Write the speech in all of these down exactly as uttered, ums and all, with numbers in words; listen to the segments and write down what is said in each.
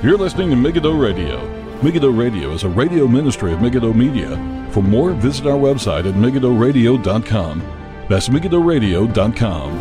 You're listening to Megiddo Radio. Megiddo Radio is a radio ministry of Megiddo Media. For more, visit our website at megiddo radio dot com. That's megiddo radio dot com.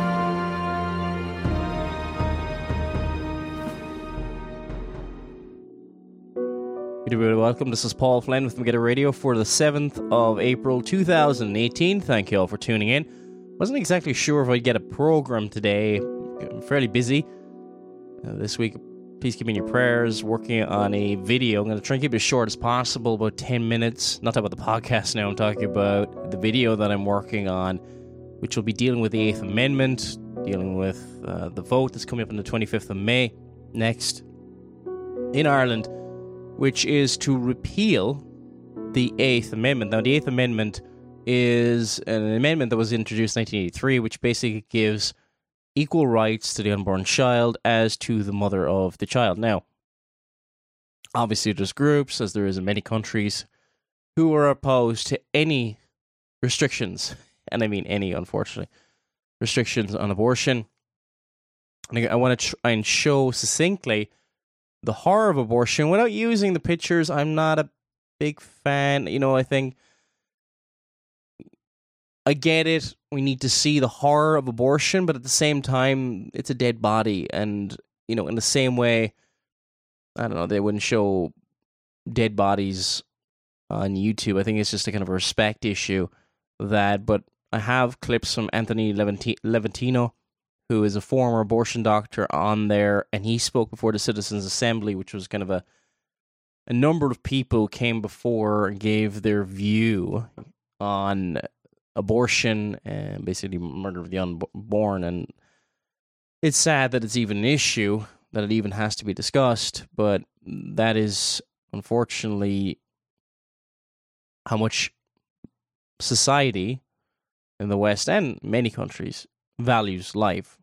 Welcome. This is Paul Flynn with Megiddo Radio for the seventh of April two thousand eighteen. Thank you all for tuning in. Wasn't exactly sure if I'd get a program today. I'm fairly busy uh, this week. Please keep me in your prayers. Working on a video. I'm going to try and keep it as short as possible, about ten minutes. Not talking about the podcast now. I'm talking about the video that I'm working on, which will be dealing with the Eighth Amendment, dealing with uh, the vote that's coming up on the twenty-fifth of May next in Ireland, which is to repeal the Eighth Amendment. Now, the Eighth Amendment is an amendment that was introduced in nineteen eighty-three, which basically gives equal rights to the unborn child as to the mother of the child. Now, obviously there's groups, as there is in many countries, who are opposed to any restrictions, and I mean any, unfortunately, restrictions on abortion. And I want to try and show succinctly the horror of abortion without using the pictures. I'm not a big fan. You know, I think I get it. We need to see the horror of abortion, but at the same time, it's a dead body. And, you know, in the same way, I don't know, they wouldn't show dead bodies on YouTube. I think it's just a kind of a respect issue that, but I have clips from Anthony Leventi- Leventino, who is a former abortion doctor, on there, and he spoke before the Citizens Assembly, which was kind of a a number of people came before and gave their view on abortion and basically murder of the unborn. And it's sad that it's even an issue, that it even has to be discussed, but that is unfortunately how much society in the West and many countries values life.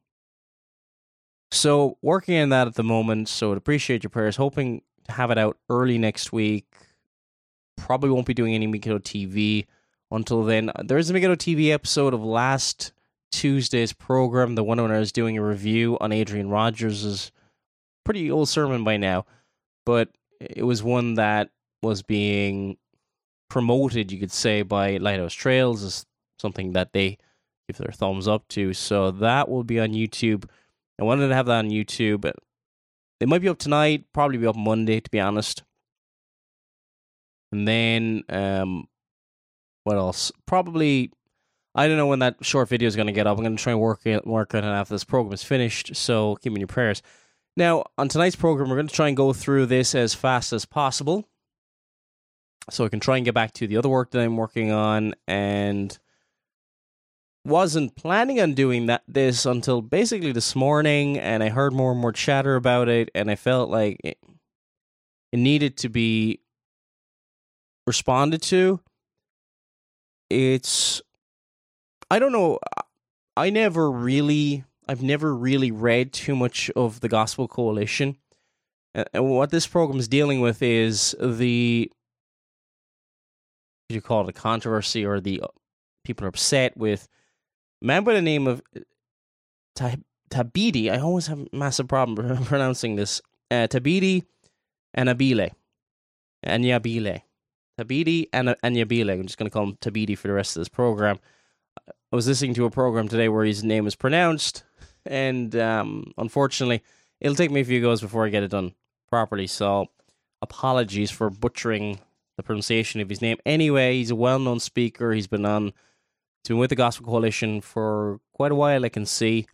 So working on that at the moment, so I'd appreciate your prayers, hoping to have it out early next week. Probably won't be doing any Megiddo T V until then. There is a Megiddo T V episode of last Tuesday's program, the one when I was doing a review on Adrian Rogers' pretty old sermon by now, but it was one that was being promoted, you could say, by Lighthouse Trails as something that they give their thumbs up to. So that will be on YouTube. I wanted to have that on YouTube. It might be up tonight, probably be up Monday, to be honest. And then, um, what else? Probably, I don't know when that short video is going to get up. I'm going to try and work it, work on it after this program is finished, so keep me in your prayers. Now, on tonight's program, we're going to try and go through this as fast as possible, so I can try and get back to the other work that I'm working on, and wasn't planning on doing that this until basically this morning, and I heard more and more chatter about it, and I felt like it, it needed to be responded to. It's, I don't know, I never really, I've never really read too much of the Gospel Coalition, and what this program is dealing with is the, what do you call it, a controversy, or the people are upset with a man by the name of Thabiti. I always have a massive problem pronouncing this. Uh, Thabiti Anyabwile. Anyabwile. Thabiti Anyabwile. I'm just going to call him Thabiti for the rest of this program. I was listening to a program today where his name is pronounced, and um, unfortunately, it'll take me a few goes before I get it done properly, so apologies for butchering the pronunciation of his name. Anyway, he's a well-known speaker. He's been on, he's been with the Gospel Coalition for quite a while, I can see.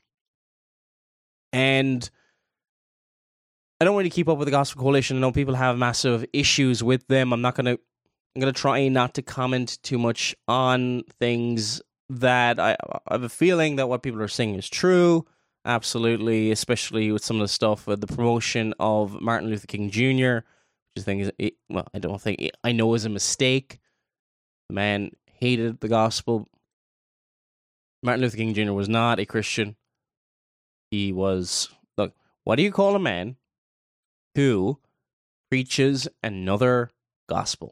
And I don't really keep up with the Gospel Coalition. I know people have massive issues with them. I'm not going to, I'm going to try not to comment too much on things that I, I have a feeling that what people are saying is true. Absolutely, especially with some of the stuff with the promotion of Martin Luther King Junior, which I think is, well, I don't think, I know is a mistake. The man hated the gospel. Martin Luther King Junior was not a Christian. He was, look, what do you call a man who preaches another gospel?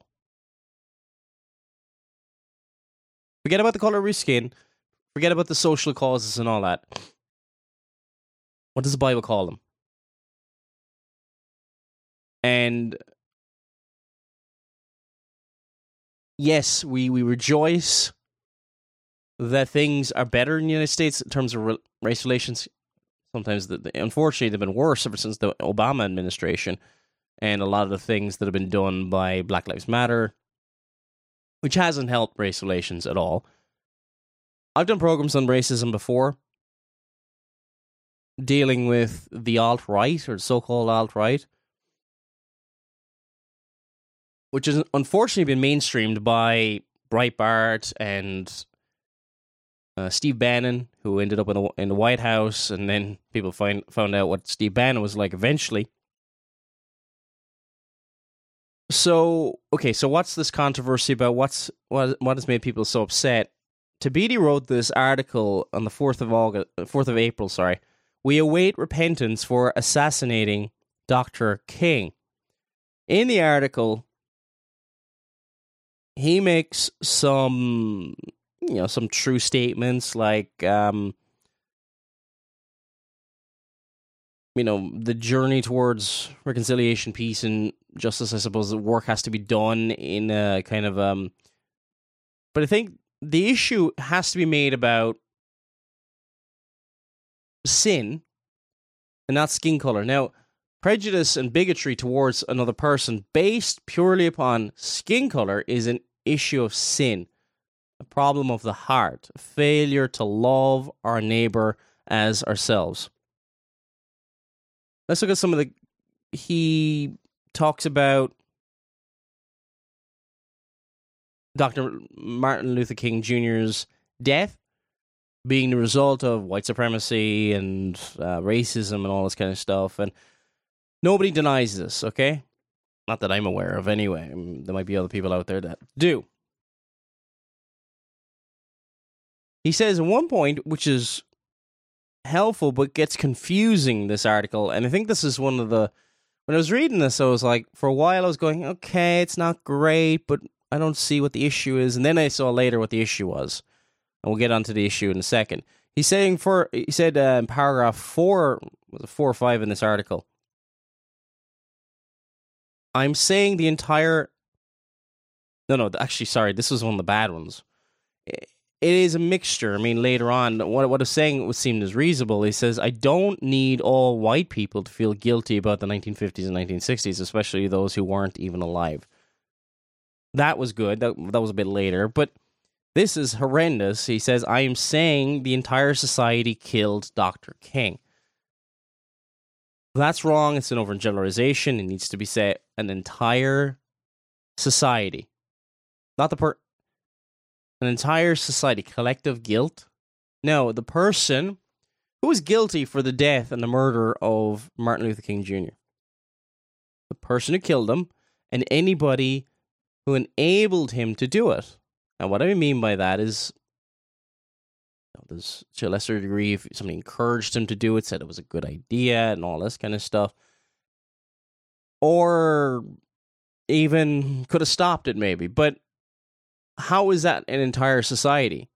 Forget about the color of your skin. Forget about the social causes and all that. What does the Bible call them? And yes, we, we rejoice that things are better in the United States in terms of re- race relations. Sometimes, the, the, unfortunately, they've been worse ever since the Obama administration, and a lot of the things that have been done by Black Lives Matter, which hasn't helped race relations at all. I've done programs on racism before, dealing with the alt-right, or the so-called alt-right, which has unfortunately been mainstreamed by Breitbart and uh, Steve Bannon, who ended up in, a, in the White House, and then people find, found out what Steve Bannon was like eventually. So, okay, so what's this controversy about? What's what, what has made people so upset? Tabiti wrote this article on the fourth of August, fourth of April, sorry. We await repentance for assassinating Doctor King. In the article, he makes some, you know, some true statements like, um, you know, the journey towards reconciliation, peace, and justice. I suppose the work has to be done in a kind of, um, but I think the issue has to be made about sin and not skin color. Now, prejudice and bigotry towards another person based purely upon skin color is an issue of sin, a problem of the heart, a failure to love our neighbor as ourselves. Let's look at some of the, he talks about Doctor Martin Luther King Junior's death being the result of white supremacy and uh, racism and all this kind of stuff. And nobody denies this, okay? Not that I'm aware of anyway. I mean, there might be other people out there that do. He says at one point, which is helpful but gets confusing, this article, and I think this is one of the, when I was reading this, I was like, for a while I was going, okay, it's not great, but I don't see what the issue is. And then I saw later what the issue was. And we'll get onto the issue in a second. He's saying for, he said uh, in paragraph four, was it four or five in this article, I'm saying the entire, no, no, actually, sorry, this was one of the bad ones. It is a mixture. I mean, later on, what, what I was saying was seemed as reasonable. He says, I don't need all white people to feel guilty about the nineteen fifties and nineteen sixties, especially those who weren't even alive. That was good. That, that was a bit later, but this is horrendous. He says, I am saying the entire society killed Doctor King. That's wrong. It's an overgeneralization. It needs to be said an entire society. Not the per... An entire society. Collective guilt. No, the person who was guilty for the death and the murder of Martin Luther King Junior The person who killed him, and anybody who enabled him to do it. And what I mean by that is, you know, there's to a lesser degree, if somebody encouraged him to do it, said it was a good idea, and all this kind of stuff, or even could have stopped it maybe. But how is that an entire society?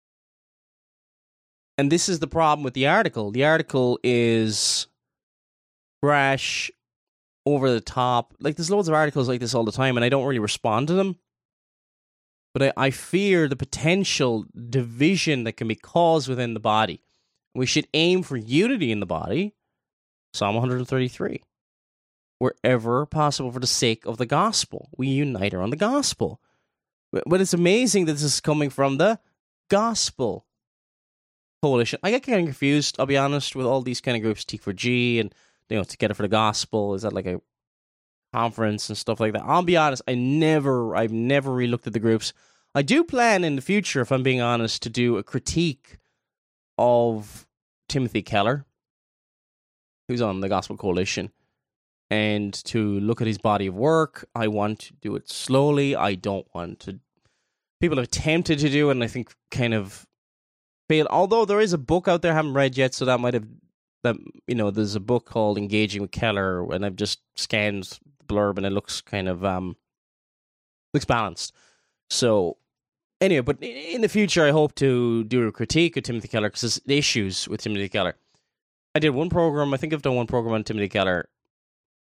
And this is the problem with the article. The article is brash, over the top. Like, there's loads of articles like this all the time, and I don't really respond to them. But I, I fear the potential division that can be caused within the body. We should aim for unity in the body. Psalm one thirty-three. Wherever possible for the sake of the gospel. We unite around the gospel. But, but it's amazing that this is coming from the Gospel Coalition. I get kind of confused, I'll be honest, with all these kind of groups, T four G and, you know, Together for the Gospel. Is that like a conference and stuff like that? I'll be honest, I never, I've never really looked at the groups. I do plan in the future, if I'm being honest, to do a critique of Timothy Keller, who's on the Gospel Coalition, and to look at his body of work. I want to do it slowly. I don't want to... People have attempted to do it, and I think kind of failed. Although there is a book out there I haven't read yet, so that might have... that you know, there's a book called Engaging with Keller, and I've just scanned the blurb, and it looks kind of... um looks balanced. So, anyway, but in the future, I hope to do a critique of Timothy Keller, because there's issues with Timothy Keller. I did one program, I think I've done one program on Timothy Keller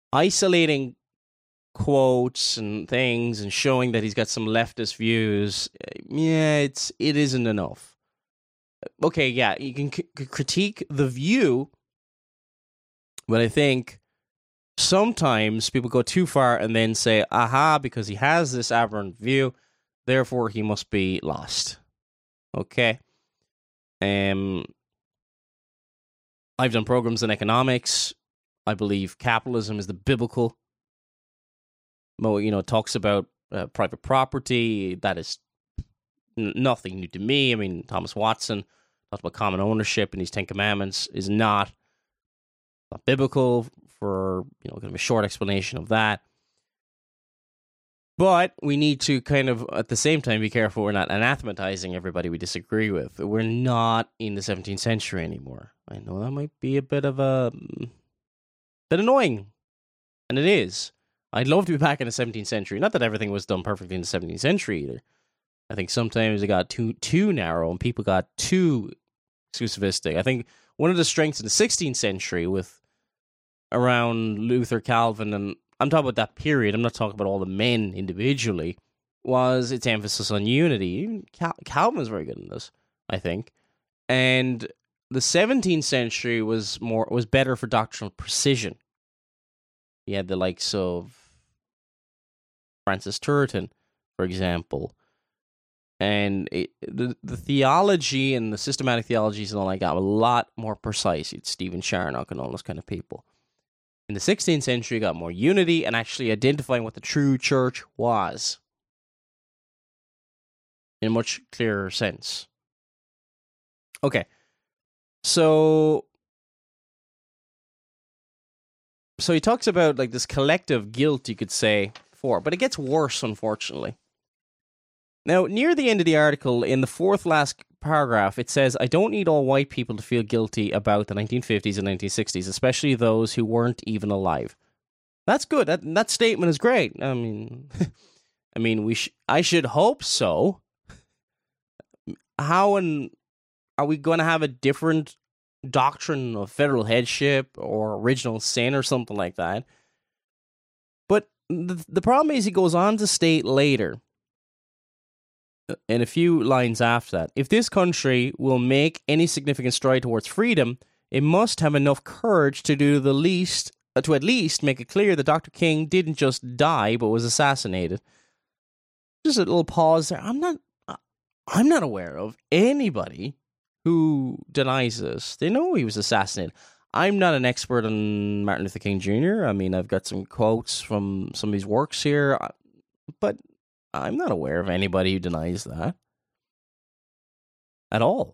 isolating quotes and things and showing that he's got some leftist views, yeah, it's it isn't enough. Okay, yeah, you can c- critique the view, but I think sometimes people go too far and then say, aha, because he has this aberrant view, therefore he must be lost. Okay? Um, I've done programs in economics. I believe capitalism is the biblical. You know, it talks about uh, private property. That is n- nothing new to me. I mean, Thomas Watson talks about common ownership in these Ten Commandments is not, not biblical. For, you know, kind of a short explanation of that. But we need to kind of, at the same time, be careful we're not anathematizing everybody we disagree with. We're not in the seventeenth century anymore. I know that might be a bit of a, bit annoying. And it is. I'd love to be back in the seventeenth century. Not that everything was done perfectly in the seventeenth century either. I think sometimes it got too too narrow and people got too exclusivistic. I think one of the strengths in the sixteenth century with around Luther, Calvin, and I'm talking about that period, I'm not talking about all the men individually, was its emphasis on unity. Cal- Calvin was very good in this, I think. And the seventeenth century was more was better for doctrinal precision. You had the likes of Francis Turretin, for example. And it, the, the theology and the systematic theologies and all like that were a lot more precise. It's Stephen Charnock and all those kind of people. In the sixteenth century, you got more unity and actually identifying what the true church was in a much clearer sense. Okay, so so he talks about like this collective guilt, you could say, for, but it gets worse, unfortunately. Now, near the end of the article, in the fourth last paragraph, it says, I don't need all white people to feel guilty about the nineteen fifties and nineteen sixties, especially those who weren't even alive. That's good. That that statement is great. I mean, I mean, we sh- I should hope so. How and are we going to have a different doctrine of federal headship or original sin or something like that? But the, the problem is he goes on to state later, in a few lines after that, if this country will make any significant stride towards freedom, it must have enough courage to do the least, uh, to at least make it clear that Doctor King didn't just die but was assassinated. Just a little pause there. I'm not, I'm not aware of anybody who denies this. They know he was assassinated. I'm not an expert on Martin Luther King Junior I mean, I've got some quotes from some of his works here, but I'm not aware of anybody who denies that at all.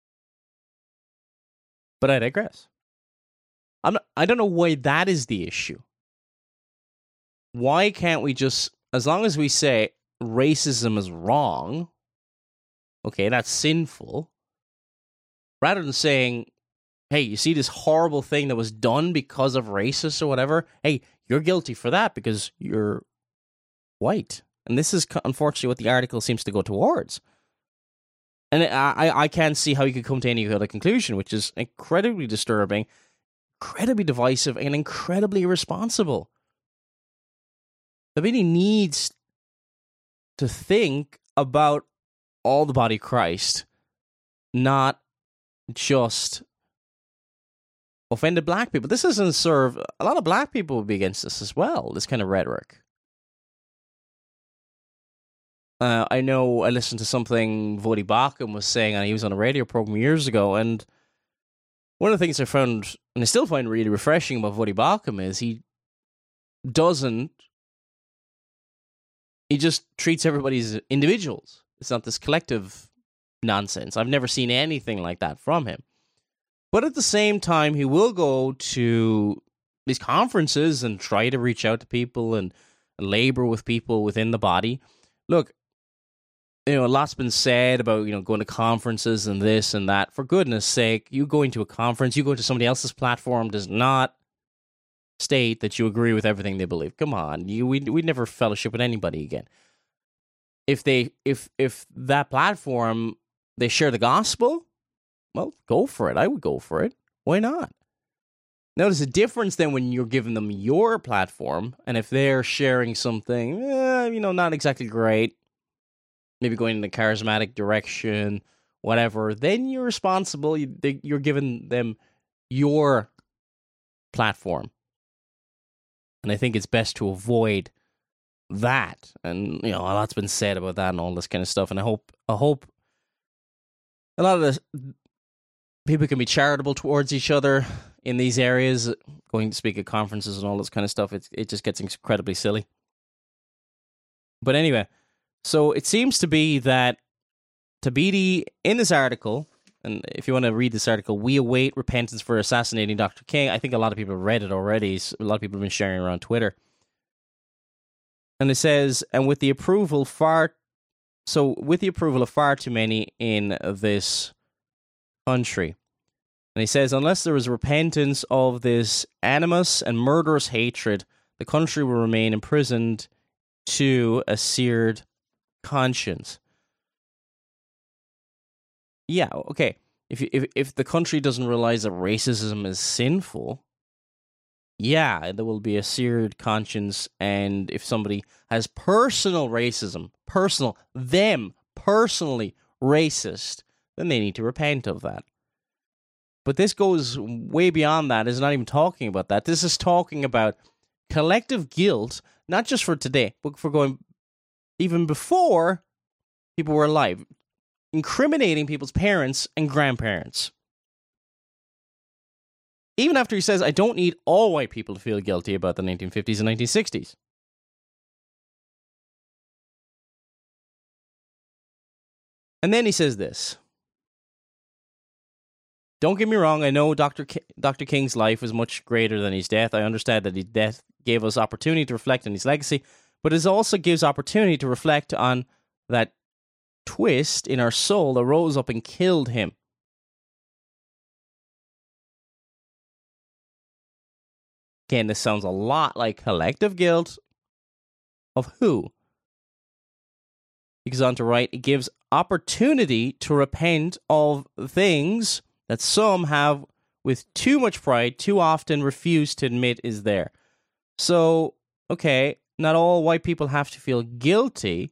But I digress. I'm not, I don't know why that is the issue. Why can't we just, as long as we say racism is wrong, okay, that's sinful, rather than saying, hey, you see this horrible thing that was done because of racists or whatever, hey, you're guilty for that because you're white. And this is unfortunately what the article seems to go towards. And I, I can't see how you could come to any other conclusion, which is incredibly disturbing, incredibly divisive, and incredibly irresponsible. The really needs to think about all the body of Christ, not just offended black people. This doesn't serve, a lot of black people would be against this as well, this kind of rhetoric. Uh, I know I listened to something Voddie Baucham was saying, and he was on a radio program years ago, and one of the things I found, and I still find really refreshing about Voddie Baucham, is he doesn't, he just treats everybody as individuals. It's not this collective nonsense. I've never seen anything like that from him. But at the same time, he will go to these conferences and try to reach out to people and labor with people within the body. Look, you know, a lot's been said about, you know, going to conferences and this and that. For goodness sake, you going to a conference, you go to somebody else's platform does not state that you agree with everything they believe. Come on, you we we'd never fellowship with anybody again. If they if if that platform they share the gospel, well, go for it. I would go for it. Why not? Now, there's a difference then when you're giving them your platform, and if they're sharing something, eh, you know, not exactly great, maybe going in the charismatic direction, whatever, then you're responsible. You, they, you're giving them your platform. And I think it's best to avoid that. And, you know, a lot's been said about that and all this kind of stuff. And I hope, I hope a lot of this, people can be charitable towards each other in these areas, going to speak at conferences and all this kind of stuff. It, it just gets incredibly silly. But anyway, so it seems to be that Thabiti, in this article, and if you want to read this article, we await repentance for assassinating Doctor King. I think a lot of people have read it already. A lot of people have been sharing it around Twitter. And it says, and with the approval far, so with the approval of far too many in this country. And he says, unless there is repentance of this animus and murderous hatred, the country will remain imprisoned to a seared conscience. Yeah, okay. If if if the country doesn't realize that racism is sinful, yeah, there will be a seared conscience, and if somebody has personal racism, personal, them, personally racist, then they need to repent of that. But this goes way beyond that. It's not even talking about that. This is talking about collective guilt, not just for today, but for going even before people were alive, incriminating people's parents and grandparents. Even after he says, I don't need all white people to feel guilty about the nineteen fifties and nineteen sixties. And then he says this. Don't get me wrong, I know Doctor K- Doctor King's life was much greater than his death. I understand that his death gave us opportunity to reflect on his legacy, but it also gives opportunity to reflect on that twist in our soul that rose up and killed him. Again, this sounds a lot like collective guilt of who? He goes on to write, it gives opportunity to repent of things that some have, with too much pride, too often refused to admit is there. So, okay, not all white people have to feel guilty.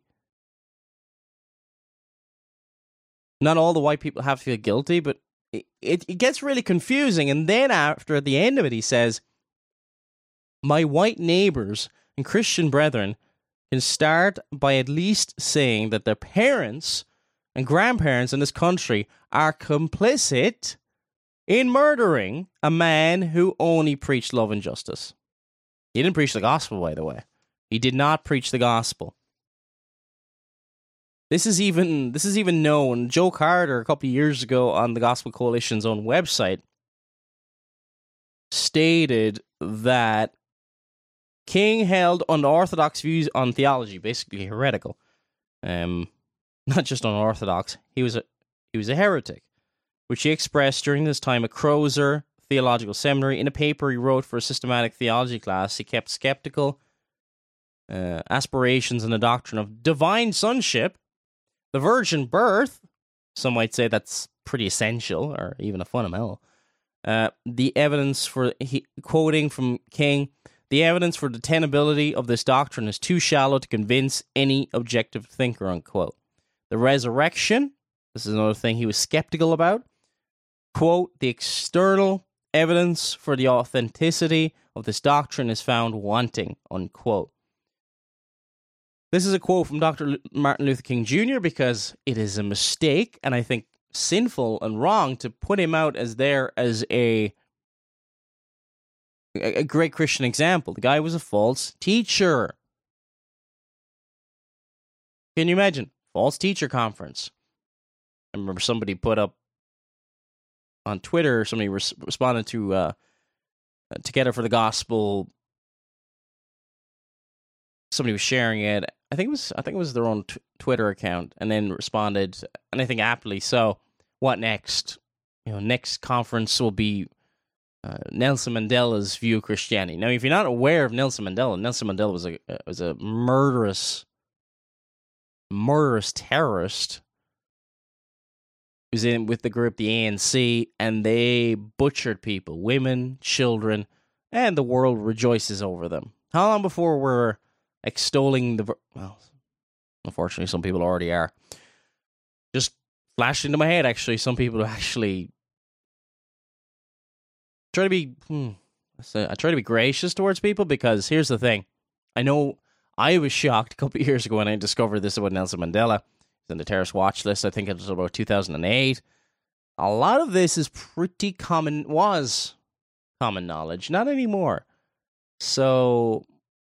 Not all the white people have to feel guilty, but it, it, it gets really confusing. And then after, at the end of it, he says, my white neighbors and Christian brethren can start by at least saying that their parents and grandparents in this country are complicit in murdering a man who only preached love and justice. He didn't preach the gospel, by the way. He did not preach the gospel. This is even this is even known. Joe Carter, a couple of years ago on the Gospel Coalition's own website, stated that King held unorthodox views on theology, basically heretical. Um, not just unorthodox, he was a he was a heretic, which he expressed during this time at Crozer Theological Seminary. In a paper he wrote for a systematic theology class, he kept skeptical uh, aspirations in the doctrine of divine sonship, the virgin birth. Some might say that's pretty essential, or even a fundamental. Uh, the evidence for, he, quoting from King, the evidence for the tenability of this doctrine is too shallow to convince any objective thinker, unquote. The resurrection, this is another thing he was skeptical about. Quote, the external evidence for the authenticity of this doctrine is found wanting, unquote. This is a quote from Doctor Martin Luther King Junior because it is a mistake, and I think sinful and wrong to put him out as there as a a great Christian example. The guy was a false teacher. Can you imagine? False teacher conference. I remember somebody put up on Twitter, somebody res- responded to uh, Together for the Gospel. Somebody was sharing it. I think it was I think it was their own t- Twitter account, and then responded, and I think aptly so, what next? You know, next conference will be uh, Nelson Mandela's view of Christianity. Now, if you're not aware of Nelson Mandela, Nelson Mandela was a was a murderous, murderous terrorist was in with the group, the A N C, and they butchered people, women, children, and the world rejoices over them. How long before we're extolling the... Well, unfortunately, some people already are. Just flashed into my head, actually, some people actually try to be... Hmm, I try to be gracious towards people, because here's the thing. I know I was shocked a couple of years ago when I discovered this about Nelson Mandela. It's in the terrorist watch list. I think it was about two thousand eight. A lot of this is pretty common, was common knowledge. Not anymore. So,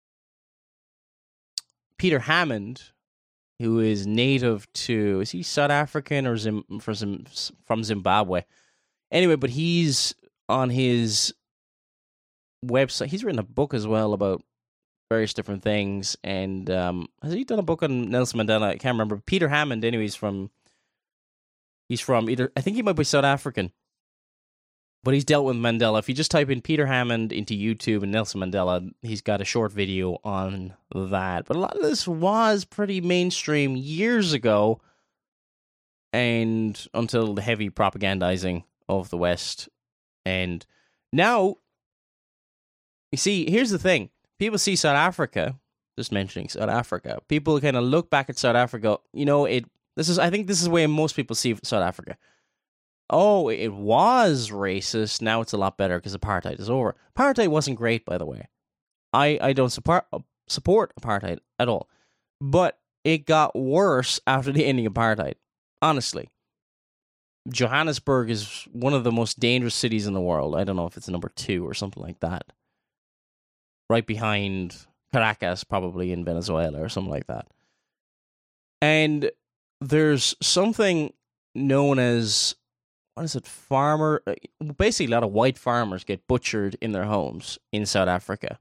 Peter Hammond, who is native to, is he South African or Zim, from, from Zimbabwe? Anyway, but he's on his website. He's written a book as well about various different things. And um, has he done a book on Nelson Mandela? I can't remember. Peter Hammond, anyways, from, he's from either, I think he might be South African. But he's dealt with Mandela. If you just type in Peter Hammond into YouTube and Nelson Mandela, he's got a short video on that. But a lot of this was pretty mainstream years ago, and until the heavy propagandizing of the West. And now, you see, here's the thing. People see South Africa, just mentioning South Africa, people kind of look back at South Africa, you know, it. This is, I think this is the way most people see South Africa. Oh, it was racist. Now it's a lot better because apartheid is over. Apartheid wasn't great, by the way. I, I don't support support apartheid at all. But it got worse after the ending of apartheid. Honestly. Johannesburg is one of the most dangerous cities in the world. I don't know if it's number two or something like that. Right behind Caracas, probably in Venezuela or something like that. And there's something known as... What is it? Farmer. Basically, a lot of white farmers get butchered in their homes in South Africa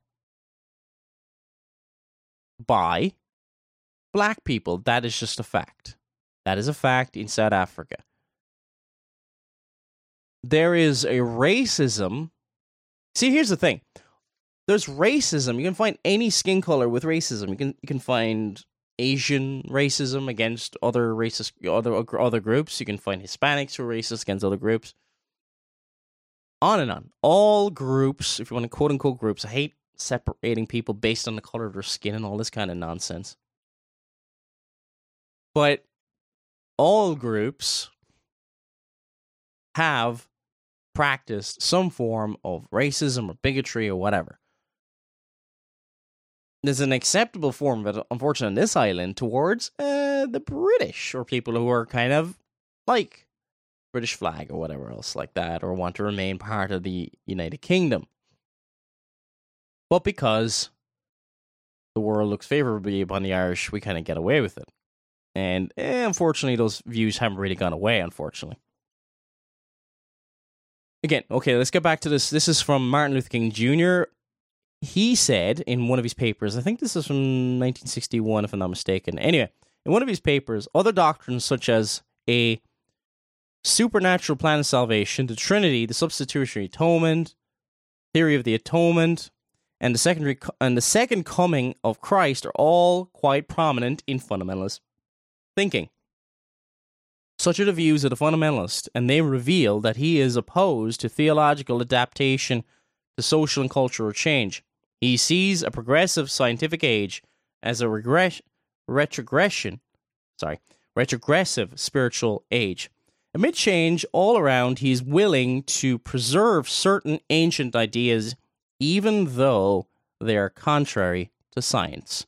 by black people. That is just a fact. That is a fact in South Africa. There is a racism. See, here's the thing. There's racism. You can find any skin color with racism. You can you can find Asian racism against other racist other other groups. You can find Hispanics who are racist against other groups. On and on. All groups, if you want to quote unquote groups, I hate separating people based on the color of their skin and all this kind of nonsense. But all groups have practiced some form of racism or bigotry or whatever. There's an acceptable form of it, unfortunately, on this island towards uh, the British, or people who are kind of like British flag or whatever else like that, or want to remain part of the United Kingdom. But because the world looks favorably upon the Irish, we kind of get away with it. And eh, unfortunately, those views haven't really gone away, unfortunately. Again, okay, let's get back to this. This is from Martin Luther King Junior He said in one of his papers, I think this is from nineteen sixty-one, if I'm not mistaken. Anyway, in one of his papers, other doctrines such as a supernatural plan of salvation, the Trinity, the substitutionary atonement, theory of the atonement, and the secondary and the second coming of Christ are all quite prominent in fundamentalist thinking. Such are the views of the fundamentalist, and they reveal that he is opposed to theological adaptation to social and cultural change. He sees a progressive scientific age as a regress, retrogression, sorry, retrogressive spiritual age. Amid change all around, he is willing to preserve certain ancient ideas, even though they are contrary to science.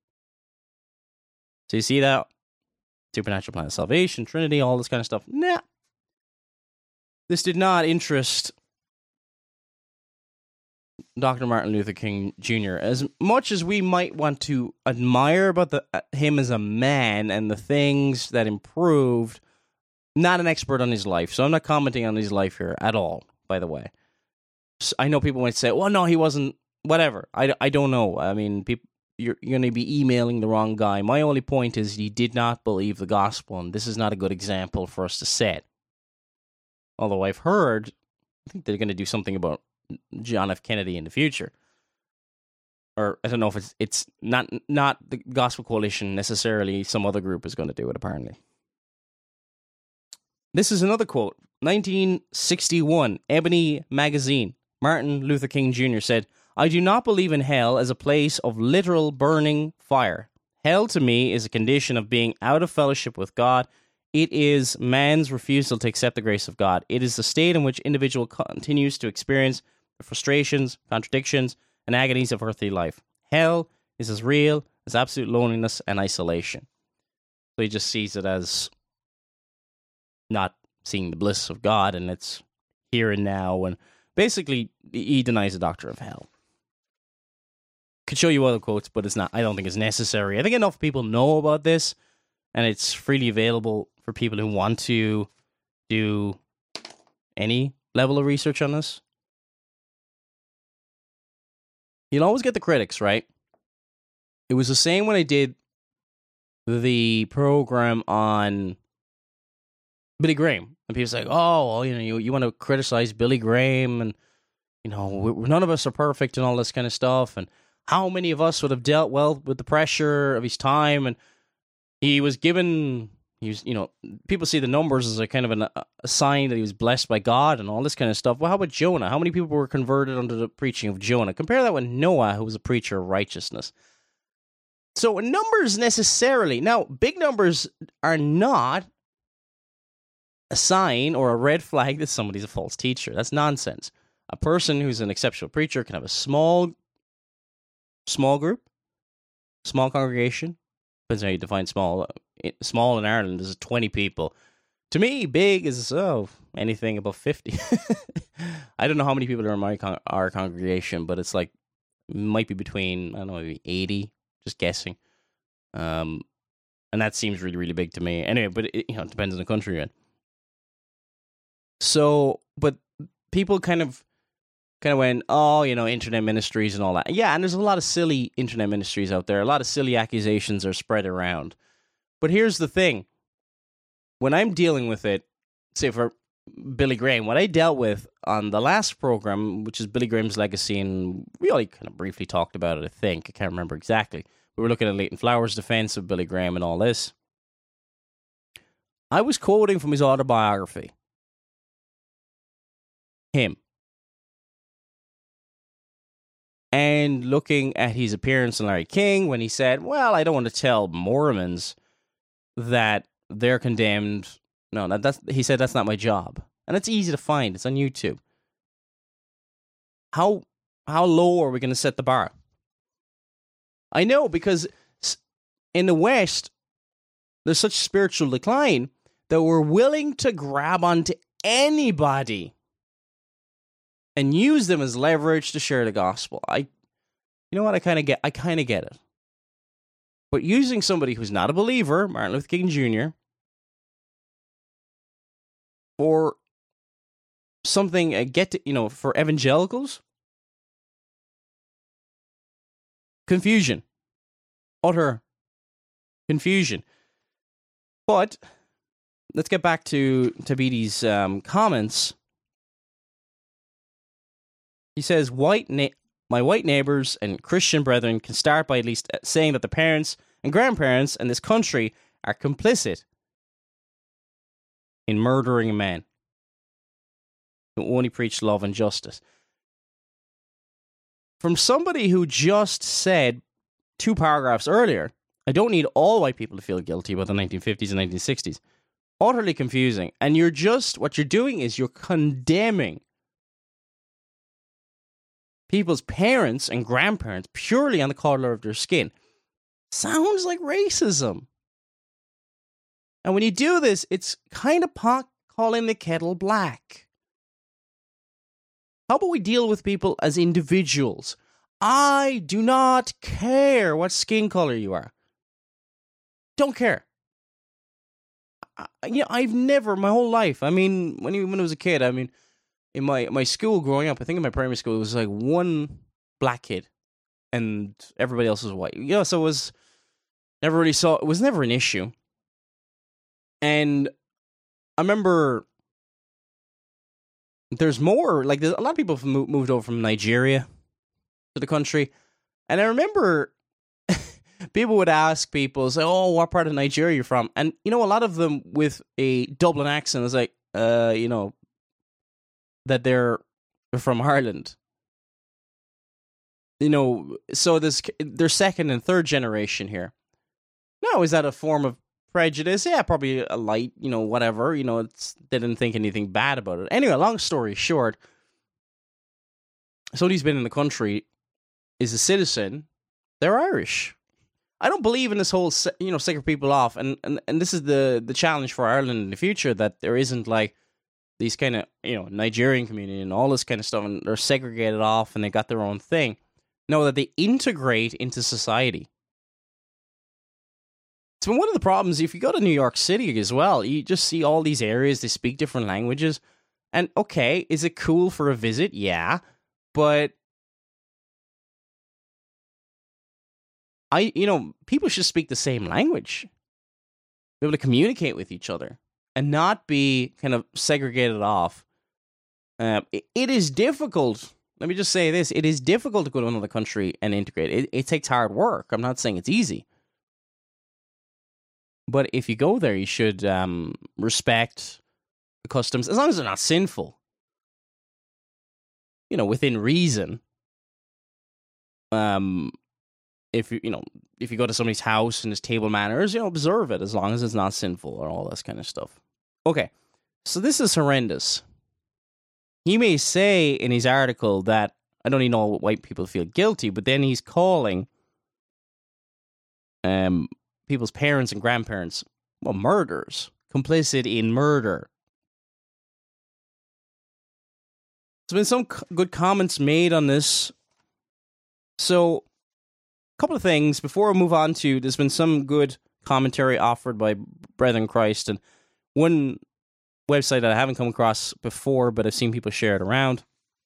So you see that? Supernatural plan of salvation, Trinity, all this kind of stuff. Nah. This did not interest Doctor Martin Luther King Junior As much as we might want to admire about the, uh, him as a man and the things that improved. Not an expert on his life, so I'm not commenting on his life here at all, by the way. So I know people might say, well, no, he wasn't, whatever. I, I don't know. I mean, people, you're, you're going to be emailing the wrong guy. My only point is he did not believe the gospel, and this is not a good example for us to set. Although I've heard, I think they're going to do something about John F. Kennedy in the future. Or I don't know if it's it's not not the Gospel Coalition necessarily. Some other group is going to do it, apparently. This is another quote. nineteen sixty-one, Ebony Magazine. Martin Luther King Junior said, "I do not believe in hell as a place of literal burning fire. Hell to me is a condition of being out of fellowship with God. It is man's refusal to accept the grace of God. It is the state in which individual continues to experience the frustrations, contradictions, and agonies of earthly life. Hell is as real as absolute loneliness and isolation." So he just sees it as not seeing the bliss of God, and it's here and now, and basically he denies the doctrine of hell. Could show you other quotes, but it's not. I don't think it's necessary. I think enough people know about this, and it's freely available for people who want to do any level of research on this. You'll always get the critics, right? It was the same when I did the program on Billy Graham, and people say, "Oh, well, you know, you you want to criticize Billy Graham, and you know, we, none of us are perfect, and all this kind of stuff, and how many of us would have dealt well with the pressure of his time?" And he was given, he was, you know, people see the numbers as a kind of an, a sign that he was blessed by God and all this kind of stuff. Well, how about Jonah? How many people were converted under the preaching of Jonah? Compare that with Noah, who was a preacher of righteousness. So numbers necessarily, now big numbers are not a sign or a red flag that somebody's a false teacher. That's nonsense. A person who's an exceptional preacher can have a small, small group, small congregation. Depends on how you define small. Small in Ireland is twenty people. To me, big is oh anything above fifty. I don't know how many people are in my con- our congregation, but it's like might be between I don't know maybe eighty. Just guessing, um, and that seems really really big to me. Anyway, but it, you know, it depends on the country you're in. So, but people kind of, kind of went, oh, you know, internet ministries and all that. Yeah, and there's a lot of silly internet ministries out there. A lot of silly accusations are spread around. But here's the thing. When I'm dealing with it, say for Billy Graham, what I dealt with on the last program, which is Billy Graham's legacy, and we only kind of briefly talked about it, I think. I can't remember exactly. We were looking at Leighton Flowers' defense of Billy Graham and all this. I was quoting from his autobiography. Him. And looking at his appearance on Larry King when he said, well, I don't want to tell Mormons that they're condemned. No, that, that's he said that's not my job. And it's easy to find. It's on YouTube. How how low are we going to set the bar? I know, because in the West, there's such spiritual decline that we're willing to grab onto anybody and use them as leverage to share the gospel. I, you know what? I kind of get. I kind of get it. But using somebody who's not a believer, Martin Luther King Junior, for something, uh, get to, you know, for evangelicals, confusion, utter confusion. But let's get back to Tabiti's um, comments. He says, "White na- my white neighbors and Christian brethren can start by at least saying that the parents and grandparents in this country are complicit in murdering a man who only preached love and justice." From somebody who just said two paragraphs earlier, I don't need all white people to feel guilty about the nineteen fifties and nineteen sixties. Utterly confusing. And you're just, what you're doing is you're condemning people's parents and grandparents purely on the color of their skin. Sounds like racism. And when you do this, it's kind of pot calling the kettle black. How about we deal with people as individuals? I do not care what skin color you are. Don't care. I, you know, I've never, my whole life, I mean, when, when I was a kid, I mean, in my, my school growing up, I think in my primary school, it was like one black kid and everybody else was white. You know, so it was never really saw, it was never an issue. And I remember there's more, like there's a lot of people from, moved over from Nigeria to the country. And I remember people would ask people, say, "Oh, what part of Nigeria are you from?" And you know, a lot of them with a Dublin accent is like, uh, you know, that they're from Ireland. You know, so this they're second and third generation here. Now, is that a form of prejudice? Yeah, probably a light, you know, whatever. You know, it's, they didn't think anything bad about it. Anyway, long story short, somebody who's been in the country is a citizen. They're Irish. I don't believe in this whole, you know, sick people off. And, and, and this is the, the challenge for Ireland in the future, that there isn't like these kind of, you know, Nigerian community and all this kind of stuff, and they're segregated off and they got their own thing. No, that they integrate into society. It's been one of the problems. If you go to New York City as well, you just see all these areas, they speak different languages. And okay, is it cool for a visit? Yeah. But I, you know, people should speak the same language. Be able to communicate with each other and not be kind of segregated off. Uh, it, it is difficult. Let me just say this. It is difficult to go to another country and integrate. It, it takes hard work. I'm not saying it's easy. But if you go there, you should um, respect the customs, as long as they're not sinful. You know, within reason. Um, if you, you know, if you go to somebody's house and there's table manners, you know, observe it, as long as it's not sinful or all this kind of stuff. Okay, so this is horrendous. He may say in his article that I don't even know white people feel guilty, but then he's calling um, people's parents and grandparents, well, murderers, complicit in murder. There's been some c- good comments made on this. So, a couple of things before we move on to, there's been some good commentary offered by Brethren Christ, and one website that I haven't come across before, but I've seen people share it around.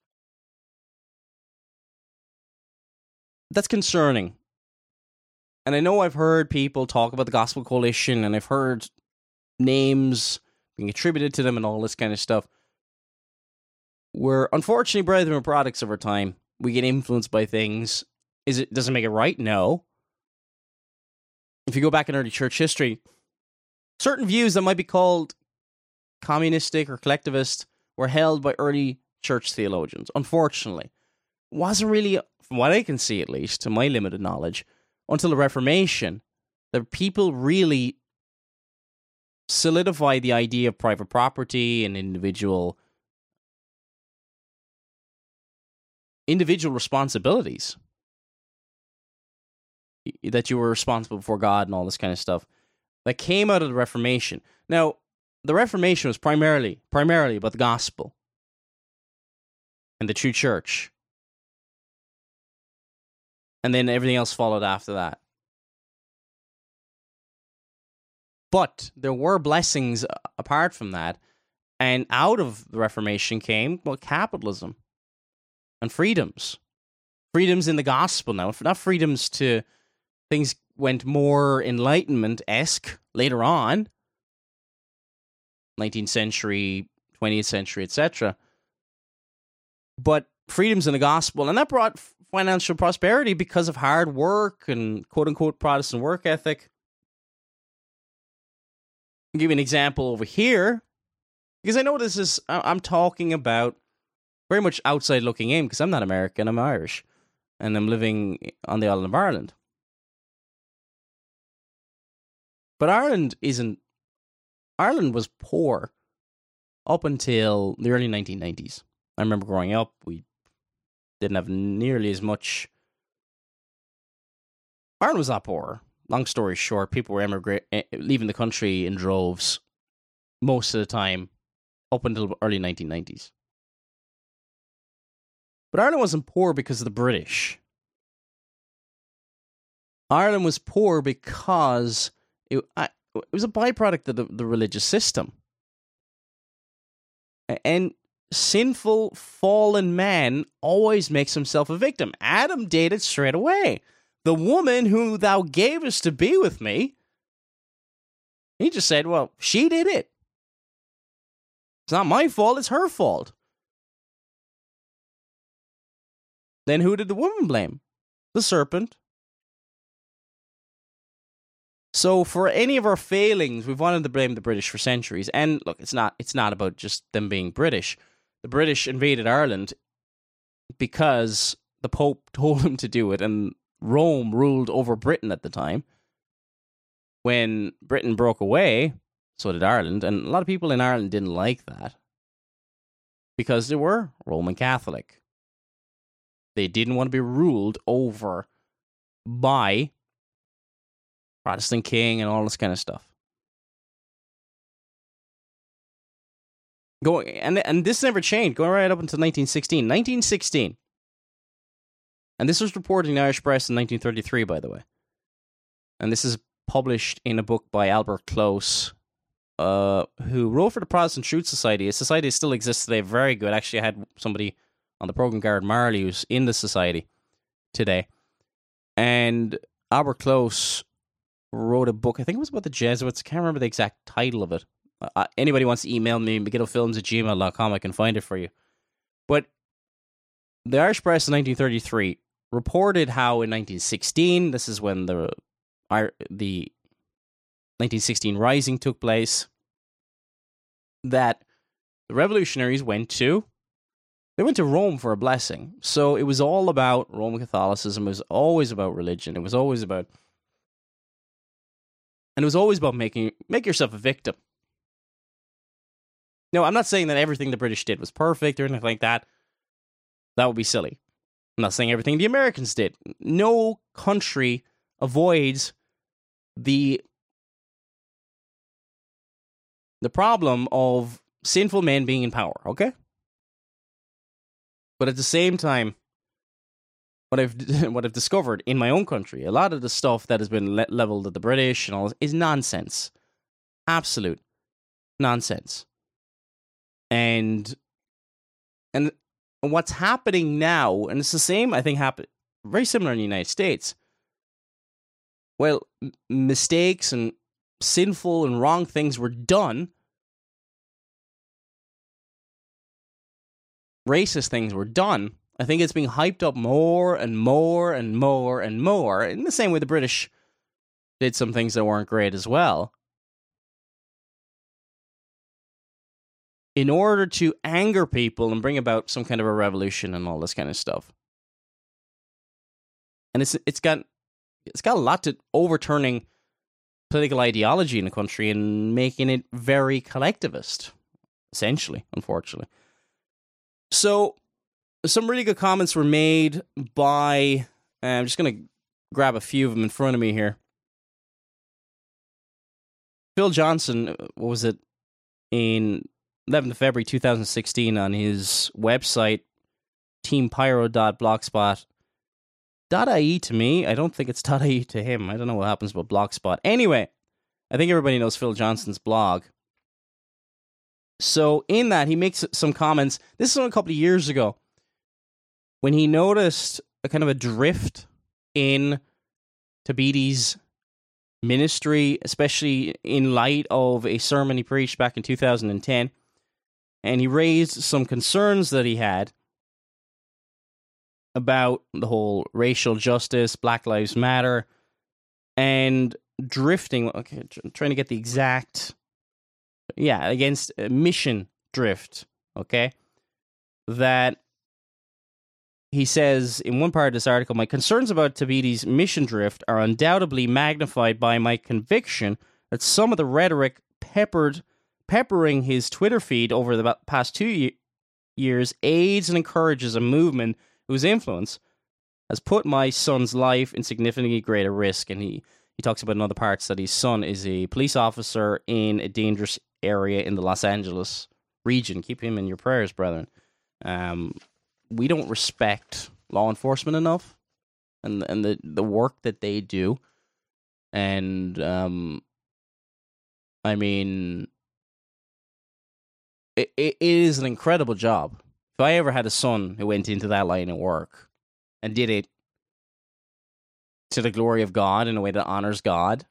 That's concerning. And I know I've heard people talk about the Gospel Coalition, and I've heard names being attributed to them and all this kind of stuff. We're, unfortunately, brethren, we're products of our time. We get influenced by things. Is it, does it make it right? No. If you go back in early church history, certain views that might be called communistic or collectivist were held by early church theologians. Unfortunately, it wasn't really, from what I can see at least, to my limited knowledge, until the Reformation, that people really solidified the idea of private property and individual individual responsibilities. That you were responsible before God and all this kind of stuff. That came out of the Reformation. Now, the Reformation was primarily, primarily about the gospel and the true church. And then everything else followed after that. But there were blessings apart from that. And out of the Reformation came, well, capitalism and freedoms. Freedoms in the gospel now. Not freedoms to... Things went more Enlightenment-esque later on. nineteenth century, twentieth century, et cetera. But freedoms in the gospel, and that brought financial prosperity because of hard work and quote-unquote Protestant work ethic. I'll give you an example over here, because I know this is, I'm talking about very much outside looking in, because I'm not American, I'm Irish, and I'm living on the island of Ireland. But Ireland isn't... Ireland was poor up until the early nineteen nineties. I remember growing up, we didn't have nearly as much... Ireland was not poor. Long story short, people were emigrate, leaving the country in droves most of the time up until the early nineteen nineties. But Ireland wasn't poor because of the British. Ireland was poor because... It, I, it was a byproduct of the, the religious system. And sinful, fallen man always makes himself a victim. Adam did it straight away. The woman whom thou gavest to be with me, he just said, well, she did it. It's not my fault, it's her fault. Then who did the woman blame? The serpent. So for any of our failings, we've wanted to blame the British for centuries. And look, it's not it's not about just them being British. The British invaded Ireland because the Pope told them to do it, and Rome ruled over Britain at the time. When Britain broke away, so did Ireland, and a lot of people in Ireland didn't like that because they were Roman Catholic. They didn't want to be ruled over by Protestant king and all this kind of stuff. Going and and this never changed, going right up until nineteen sixteen. nineteen sixteen. And this was reported in the Irish Press in nineteen thirty-three, by the way. And this is published in a book by Albert Close, uh, who wrote for the Protestant Truth Society. A society that still exists today, very good. Actually, I had somebody on the program, Garrett Marley, who's in the society today. And Albert Close wrote a book, I think it was about the Jesuits. I can't remember the exact title of it. Uh, anybody wants to email me, megiddo films at gmail dot com, I can find it for you. But the Irish Press in nineteen thirty-three reported how in nineteen sixteen, this is when the the nineteen sixteen Rising took place, that the revolutionaries went to they went to Rome for a blessing. So it was all about Roman Catholicism. It was always about religion. It was always about and it was always about making make yourself a victim. No, I'm not saying that everything the British did was perfect or anything like that. That would be silly. I'm not saying everything the Americans did. No country avoids the the problem of sinful men being in power, okay? But at the same time, what I've what I've discovered in my own country, a lot of the stuff that has been le- leveled at the British and all this is nonsense. Absolute nonsense. And and what's happening now, and it's the same, I think, happen very similar in the United States. Well, m- mistakes and sinful and wrong things were done. Racist things were done. I think it's being hyped up more and more and more and more. In the same way the British did some things that weren't great as well. In order to anger people and bring about some kind of a revolution and all this kind of stuff. And it's it's got it's got a lot to overturning political ideology in the country and making it very collectivist, essentially, unfortunately. So, some really good comments were made by, uh, I'm just going to grab a few of them in front of me here. Phil Johnson, what was it, in eleventh of February twenty sixteen on his website, team pyro dot blogspot dot I E to me. I don't think it's .ie to him. I don't know what happens with Blogspot. Anyway, I think everybody knows Phil Johnson's blog. So in that, he makes some comments. This is a couple of years ago when he noticed a kind of a drift in Tabidi's ministry, especially in light of a sermon he preached back in two thousand ten. And he raised some concerns that he had about the whole racial justice, Black Lives Matter, and drifting. Okay, I'm trying to get the exact... Yeah, against mission drift, okay? That he says in one part of this article, my concerns about Tabidi's mission drift are undoubtedly magnified by my conviction that some of the rhetoric peppered peppering his Twitter feed over the past two ye- years aids and encourages a movement whose influence has put my son's life in significantly greater risk. And he, he talks about in other parts that his son is a police officer in a dangerous area in the Los Angeles region. Keep him in your prayers, brethren. Um, we don't respect law enforcement enough and and the, the work that they do. And, um, I mean... It, it is an incredible job. If I ever had a son who went into that line of work and did it to the glory of God in a way that honors God,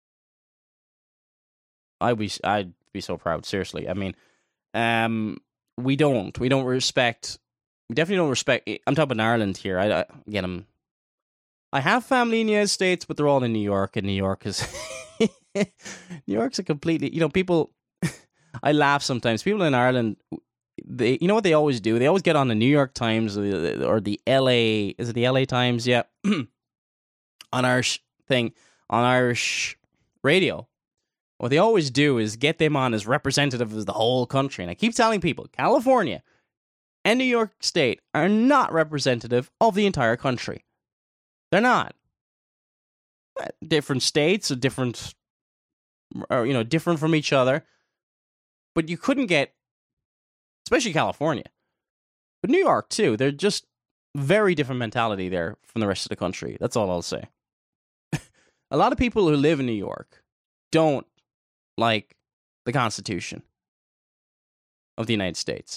I'd be I'd be so proud. Seriously, I mean, um, we don't we don't respect. We definitely don't respect. I'm talking about Ireland here. I, I again, I'm. I have family in the United States, but they're all in New York, and New York is New York's a completely, you know, people, I laugh sometimes. People in Ireland, they, you know what they always do? They always get on the New York Times or the, or the L A, is it the L A Times? Yeah. on Irish thing, on Irish radio. What they always do is get them on as representative of the whole country. And I keep telling people, California and New York State are not representative of the entire country. They're not. Different states are different, or, you know, different from each other. But you couldn't get, especially California, but New York too. They're just very different mentality there from the rest of the country. That's all I'll say. A lot of people who live in New York don't like the Constitution of the United States.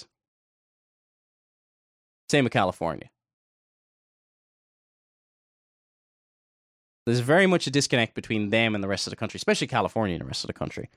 Same with California. There's very much a disconnect between them and the rest of the country, especially California and the rest of the country.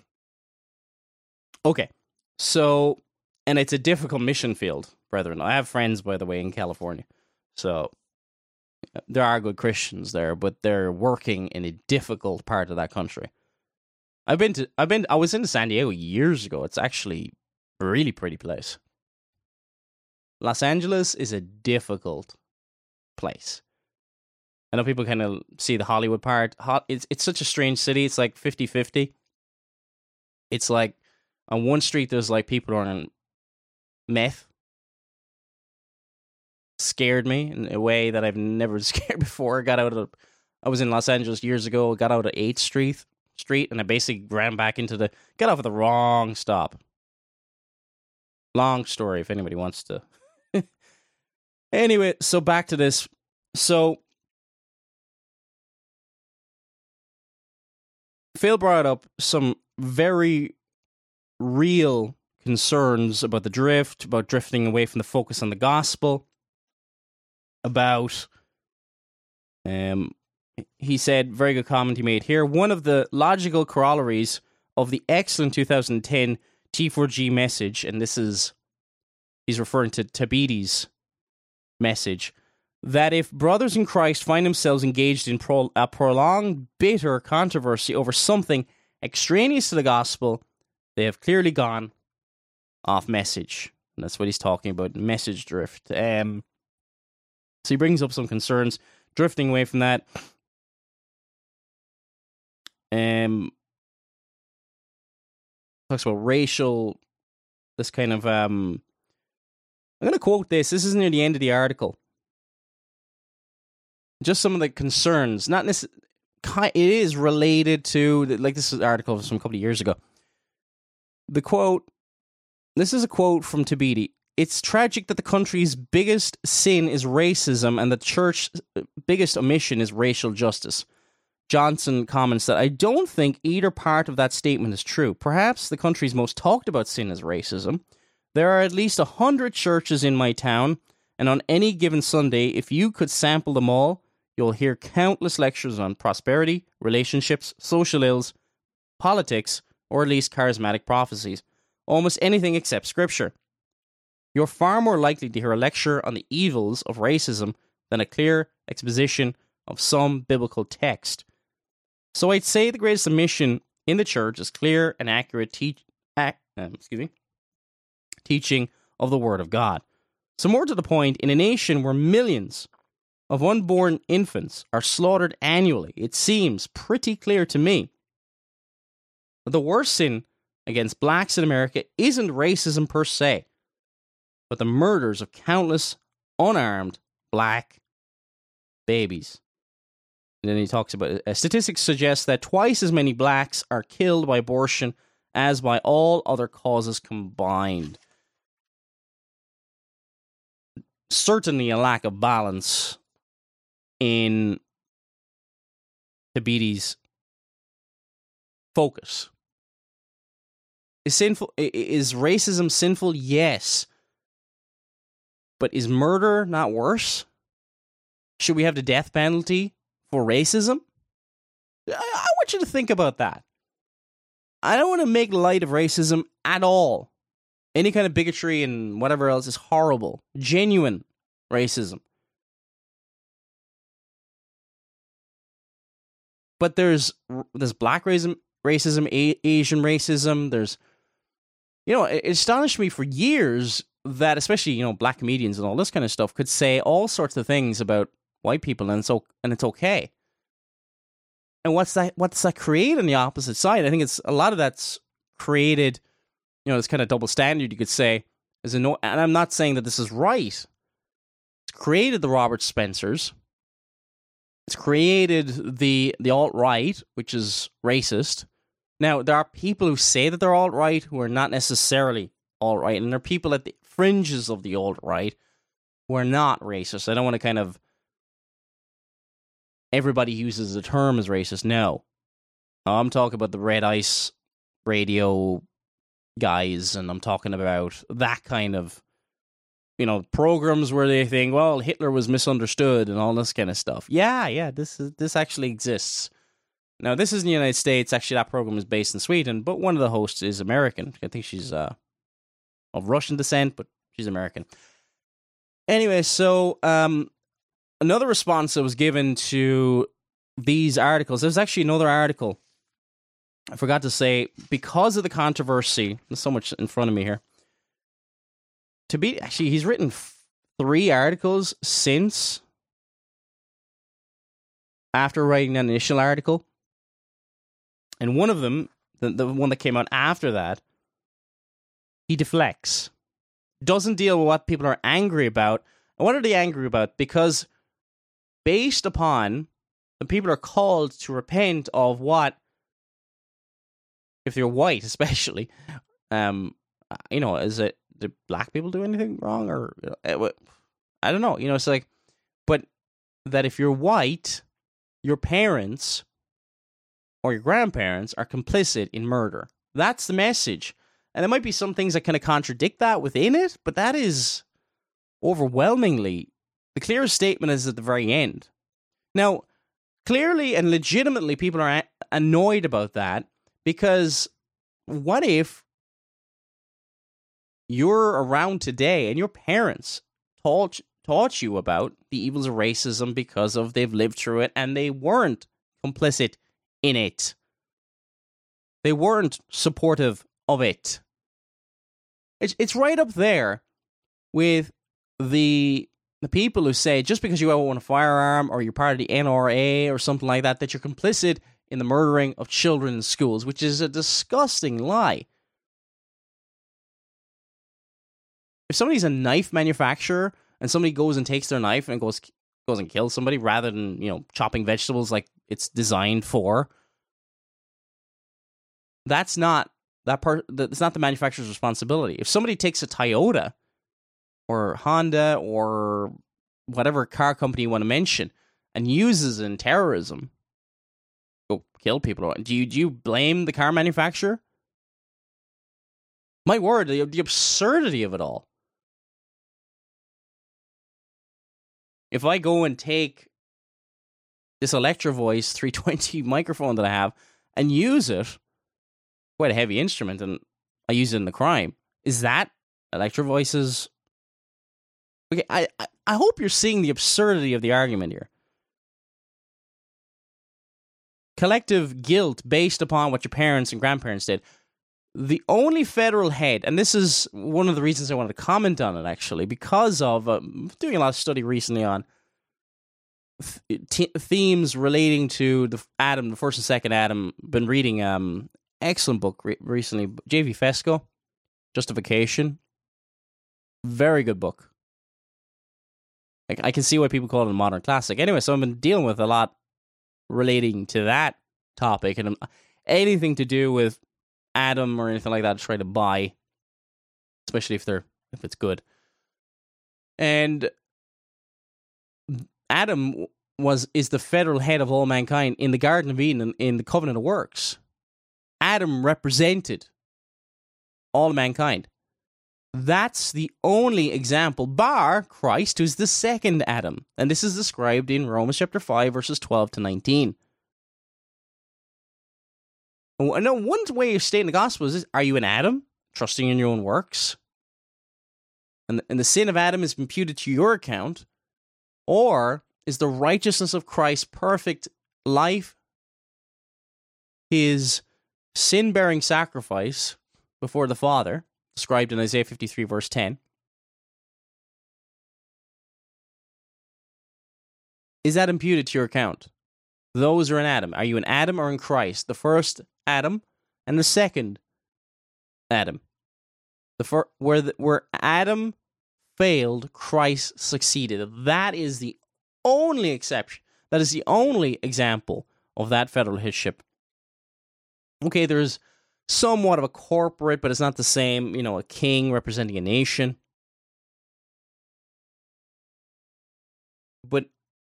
Okay, so, and it's a difficult mission field, brethren. I have friends, by the way, in California. So, there are good Christians there, but they're working in a difficult part of that country. I've been to, I've been, I was in San Diego years ago. It's actually a really pretty place. Los Angeles is a difficult place. I know people kind of see the Hollywood part. It's it's such a strange city. It's like fifty-fifty. It's like, on one street, there's like people who are on meth. Scared me in a way that I've never been scared before. Got out of, I was in Los Angeles years ago, got out of eighth Street, Street, and I basically ran back into the, got off at the wrong stop. Long story, if anybody wants to. Anyway, so back to this. So, Phil brought up some very real concerns about the drift, about drifting away from the focus on the gospel, about, um, he said, very good comment he made here, one of the logical corollaries of the excellent two thousand ten T four G message, and this is, he's referring to Tabidi's message, that if brothers in Christ find themselves engaged in pro- a prolonged, bitter controversy over something extraneous to the gospel, they have clearly gone off message. And that's what he's talking about, message drift. Um, so he brings up some concerns, drifting away from that. Um, talks about racial, this kind of, um, I'm going to quote this. This is near the end of the article. Just some of the concerns, not necessarily, it is related to, like this is an article from a couple of years ago. The quote, this is a quote from Tabidi. It's tragic that the country's biggest sin is racism and the church's biggest omission is racial justice. Johnson comments that I don't think either part of that statement is true. Perhaps the country's most talked about sin is racism. There are at least a hundred churches in my town, and on any given Sunday, if you could sample them all, you'll hear countless lectures on prosperity, relationships, social ills, politics, or at least charismatic prophecies. Almost anything except scripture. You're far more likely to hear a lecture on the evils of racism than a clear exposition of some biblical text. So I'd say the greatest omission in the church is clear and accurate te- ac- um, excuse me, teaching of the Word of God. So more to the point, in a nation where millions of unborn infants are slaughtered annually, it seems pretty clear to me that the worst sin against blacks in America isn't racism per se, but the murders of countless unarmed black babies. And then he talks about, uh, statistics suggest that twice as many blacks are killed by abortion as by all other causes combined. Certainly a lack of balance in Tabidi's focus. Is sinful? Is racism sinful? Yes. But is murder not worse? Should we have the death penalty for racism? I, I want you to think about that. I don't want to make light of racism at all. Any kind of bigotry and whatever else is horrible. Genuine racism. But there's there's black racism, racism, A- Asian racism. There's, you know, it astonished me for years that especially, you know, black comedians and all this kind of stuff could say all sorts of things about white people, and it's o- and it's okay. And what's that? What's that create on the opposite side? I think it's a lot of that's created, you know, this kind of double standard, you could say, is a no. And I'm not saying that this is right. It's created the Robert Spencers. It's created the the alt-right, which is racist. Now, there are people who say that they're alt-right who are not necessarily alt-right, and there are people at the fringes of the alt-right who are not racist. I don't want to kind of... Everybody uses the term as racist. No. I'm talking about the Red Ice Radio guys, and I'm talking about that kind of, you know, programs where they think, well, Hitler was misunderstood and all this kind of stuff. Yeah, yeah, this is this actually exists. Now, this is in the United States. Actually, that program is based in Sweden, but one of the hosts is American. I think she's uh, of Russian descent, but she's American. Anyway, so um, another response that was given to these articles, there's actually another article, I forgot to say, because of the controversy, there's so much in front of me here, to be, actually, he's written f- three articles since, after writing that initial article, and one of them, the, the one that came out after that, he deflects. Doesn't deal with what people are angry about. And what are they angry about? Because based upon, the people are called to repent of what, if you're white especially, um, you know, is it, did black people do anything wrong? Or, I don't know, you know, it's like, but that if you're white, your parents or your grandparents are complicit in murder. That's the message. And there might be some things that kind of contradict that within it, but that is overwhelmingly, the clearest statement is at the very end. Now, clearly and legitimately, people are a- annoyed about that, because what if you're around today and your parents taught taught you about the evils of racism because of they've lived through it and they weren't complicit in it. They weren't supportive of it. It's it's right up there with the the people who say just because you own a firearm or you're part of the N R A or something like that, that you're complicit in the murdering of children in schools, which is a disgusting lie. If somebody's a knife manufacturer and somebody goes and takes their knife and goes goes and kills somebody rather than, you know, chopping vegetables like it's designed for, that's not that part. That's not the manufacturer's responsibility. If somebody takes a Toyota or Honda or whatever car company you want to mention and uses it in terrorism, go kill people, do you do you blame the car manufacturer? My word, the, the absurdity of it all. If I go and take this Electro Voice three twenty microphone that I have and use it, quite a heavy instrument, and I use it in the crime, is that Electro Voice's? Okay, I, I I hope you're seeing the absurdity of the argument here. Collective guilt based upon what your parents and grandparents did. The only federal head, and this is one of the reasons I wanted to comment on it, actually, because of uh, doing a lot of study recently on th- themes relating to the Adam, the first and second Adam. Been reading um excellent book re- recently, J V Fesco, Justification. Very good book. I, I can see why people call it a modern classic. Anyway, so I've been dealing with a lot relating to that topic, and um, anything to do with Adam or anything like that, try to buy, especially if they're if it's good. And Adam was is the federal head of all mankind in the Garden of Eden, in, in the Covenant of Works. Adam represented all mankind. That's the only example, bar Christ, who's the second Adam, and this is described in Romans chapter five, verses twelve to nineteen. No, one way of stating the gospel is, are you an Adam, trusting in your own works? And, and the sin of Adam is imputed to your account? Or is the righteousness of Christ's perfect life, his sin-bearing sacrifice before the Father, described in Isaiah fifty-three, verse ten, is that imputed to your account? Those are in Adam. Are you in Adam or in Christ? The first Adam and the second Adam. The fir- where the, where Adam failed, Christ succeeded. That is the only exception. That is the only example of that federal headship. Okay, there's somewhat of a corporate, but it's not the same, you know, a king representing a nation. But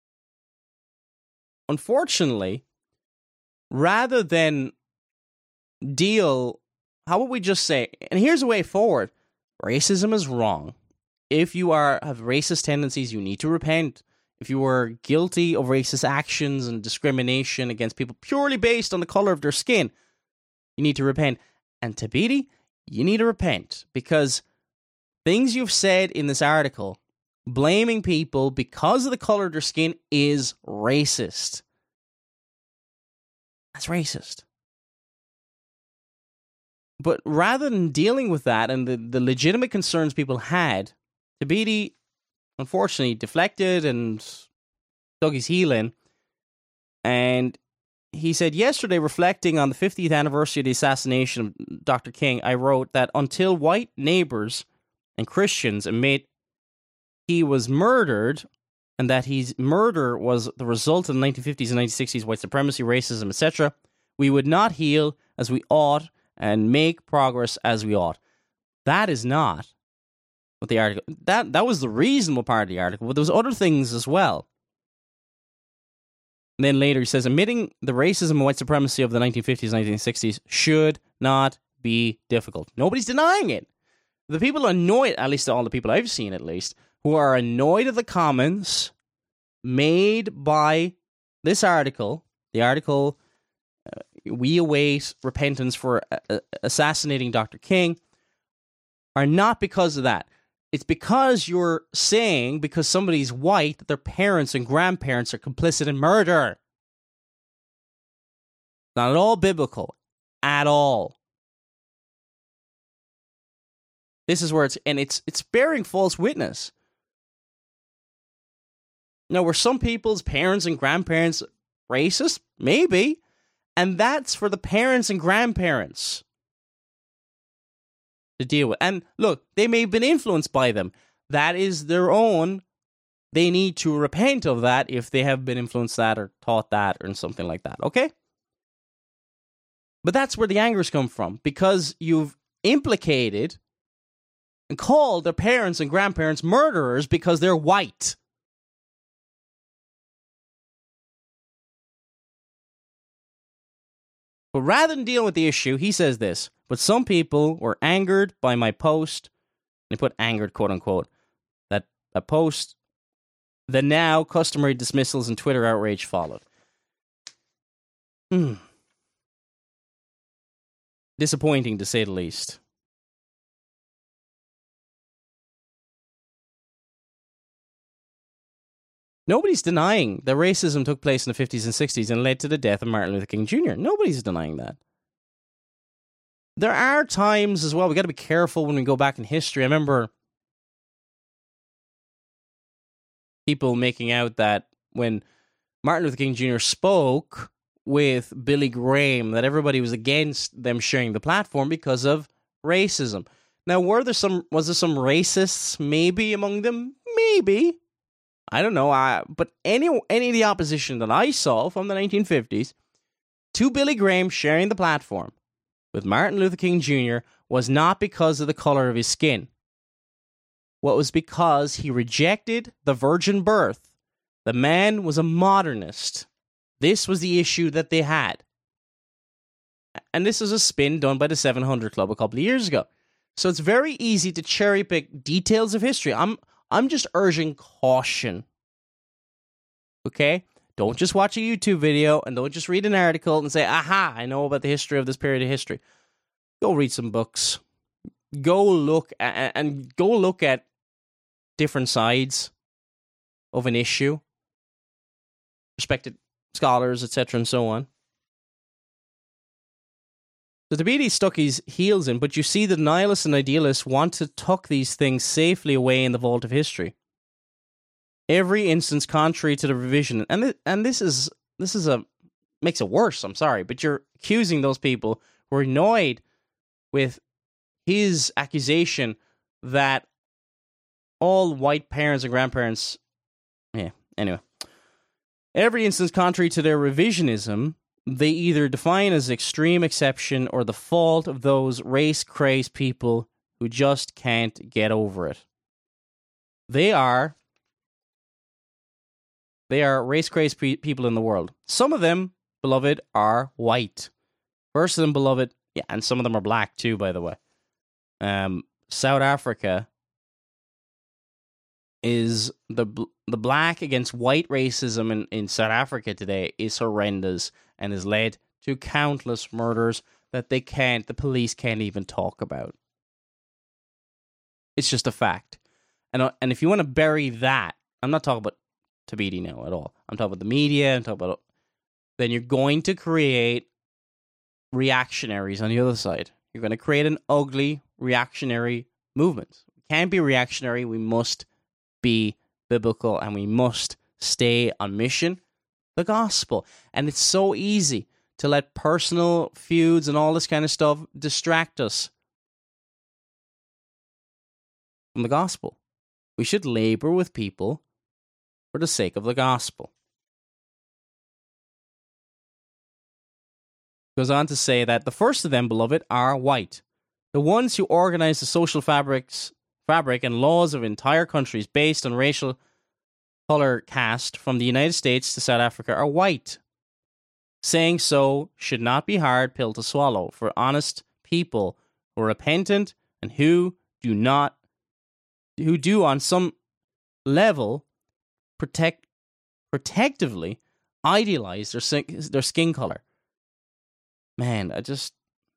unfortunately, rather than deal, how would we just say, and here's a way forward, racism is wrong. If you are have racist tendencies, you need to repent. If you are guilty of racist actions and discrimination against people purely based on the color of their skin, you need to repent. And Thabiti, you need to repent because things you've said in this article, blaming people because of the color of their skin, is racist. That's racist. But rather than dealing with that and the, the legitimate concerns people had, Thabiti, unfortunately, deflected and dug his heel in. And he said, yesterday, reflecting on the fiftieth anniversary of the assassination of Doctor King, I wrote that until white neighbors and Christians admit he was murdered and that his murder was the result of the nineteen fifties and nineteen sixties white supremacy, racism, et cetera, we would not heal as we ought and make progress as we ought. That is not what the article... That, that was the reasonable part of the article, but there was other things as well. And then later he says, admitting the racism and white supremacy of the nineteen fifties and nineteen sixties should not be difficult. Nobody's denying it. The people annoyed, at least all the people I've seen at least, who are annoyed at the comments made by this article, the article, uh, we await repentance for uh, assassinating Doctor King, are not because of that. It's because you're saying, because somebody's white, that their parents and grandparents are complicit in murder. Not at all biblical. At all. This is where it's, and it's it's bearing false witness. Now, were some people's parents and grandparents racist? Maybe. And that's for the parents and grandparents to deal with. And look, they may have been influenced by them. That is their own. They need to repent of that if they have been influenced that or taught that or something like that, okay? But that's where the angers come from, because you've implicated and called their parents and grandparents murderers because they're white. But rather than dealing with the issue, he says this, but some people were angered by my post, and he put angered, quote unquote, that a post, the now customary dismissals and Twitter outrage followed. Hmm. Disappointing, to say the least. Nobody's denying that racism took place in the fifties and sixties and led to the death of Martin Luther King Junior Nobody's denying that. There are times as well, we got to be careful when we go back in history. I remember people making out that when Martin Luther King Junior spoke with Billy Graham, that everybody was against them sharing the platform because of racism. Now, were there some, was there some racists maybe among them? Maybe. I don't know, I, but any any of the opposition that I saw from the nineteen fifties to Billy Graham sharing the platform with Martin Luther King Junior was not because of the color of his skin. What was because he rejected the virgin birth. The man was a modernist. This was the issue that they had. And this is a spin done by the seven hundred Club a couple of years ago. So it's very easy to cherry pick details of history. I'm I'm just urging caution. Okay? Don't just watch a YouTube video and don't just read an article and say, aha, I know about the history of this period of history. Go read some books. Go look at, and go look at different sides of an issue. Respected scholars, et cetera, and so on. So Tabidi stuck his heels in, but you see the nihilists and idealists want to tuck these things safely away in the vault of history. Every instance contrary to the revision, and th- and this is this is a makes it worse. I'm sorry, but you're accusing those people who are annoyed with his accusation that all white parents and grandparents. Yeah. Anyway, every instance contrary to their revisionism, they either define as extreme exception or the fault of those race-crazed people who just can't get over it. They are they are race-crazed pe- people in the world. Some of them, beloved, are white. First of them, beloved, yeah, and some of them are black too, by the way. Um, South Africa is the the black against white racism in, in South Africa today is horrendous and has led to countless murders that they can't, the police can't even talk about. It's just a fact. And, uh, and if you want to bury that, I'm not talking about Tabidi now at all. I'm talking about the media, I'm talking about, then you're going to create reactionaries on the other side. You're going to create an ugly reactionary movement. We can't be reactionary, we must be biblical, and we must stay on mission, the gospel. And it's so easy to let personal feuds and all this kind of stuff distract us from the gospel. We should labor with people for the sake of the gospel. Goes on to say that the first of them, beloved, are white. The ones who organize the social fabrics fabric and laws of entire countries based on racial color caste from the United States to South Africa are white. Saying so should not be a hard pill to swallow for honest people who are repentant and who do not, who do on some level protect, protectively idealize their their skin color. Man, I just.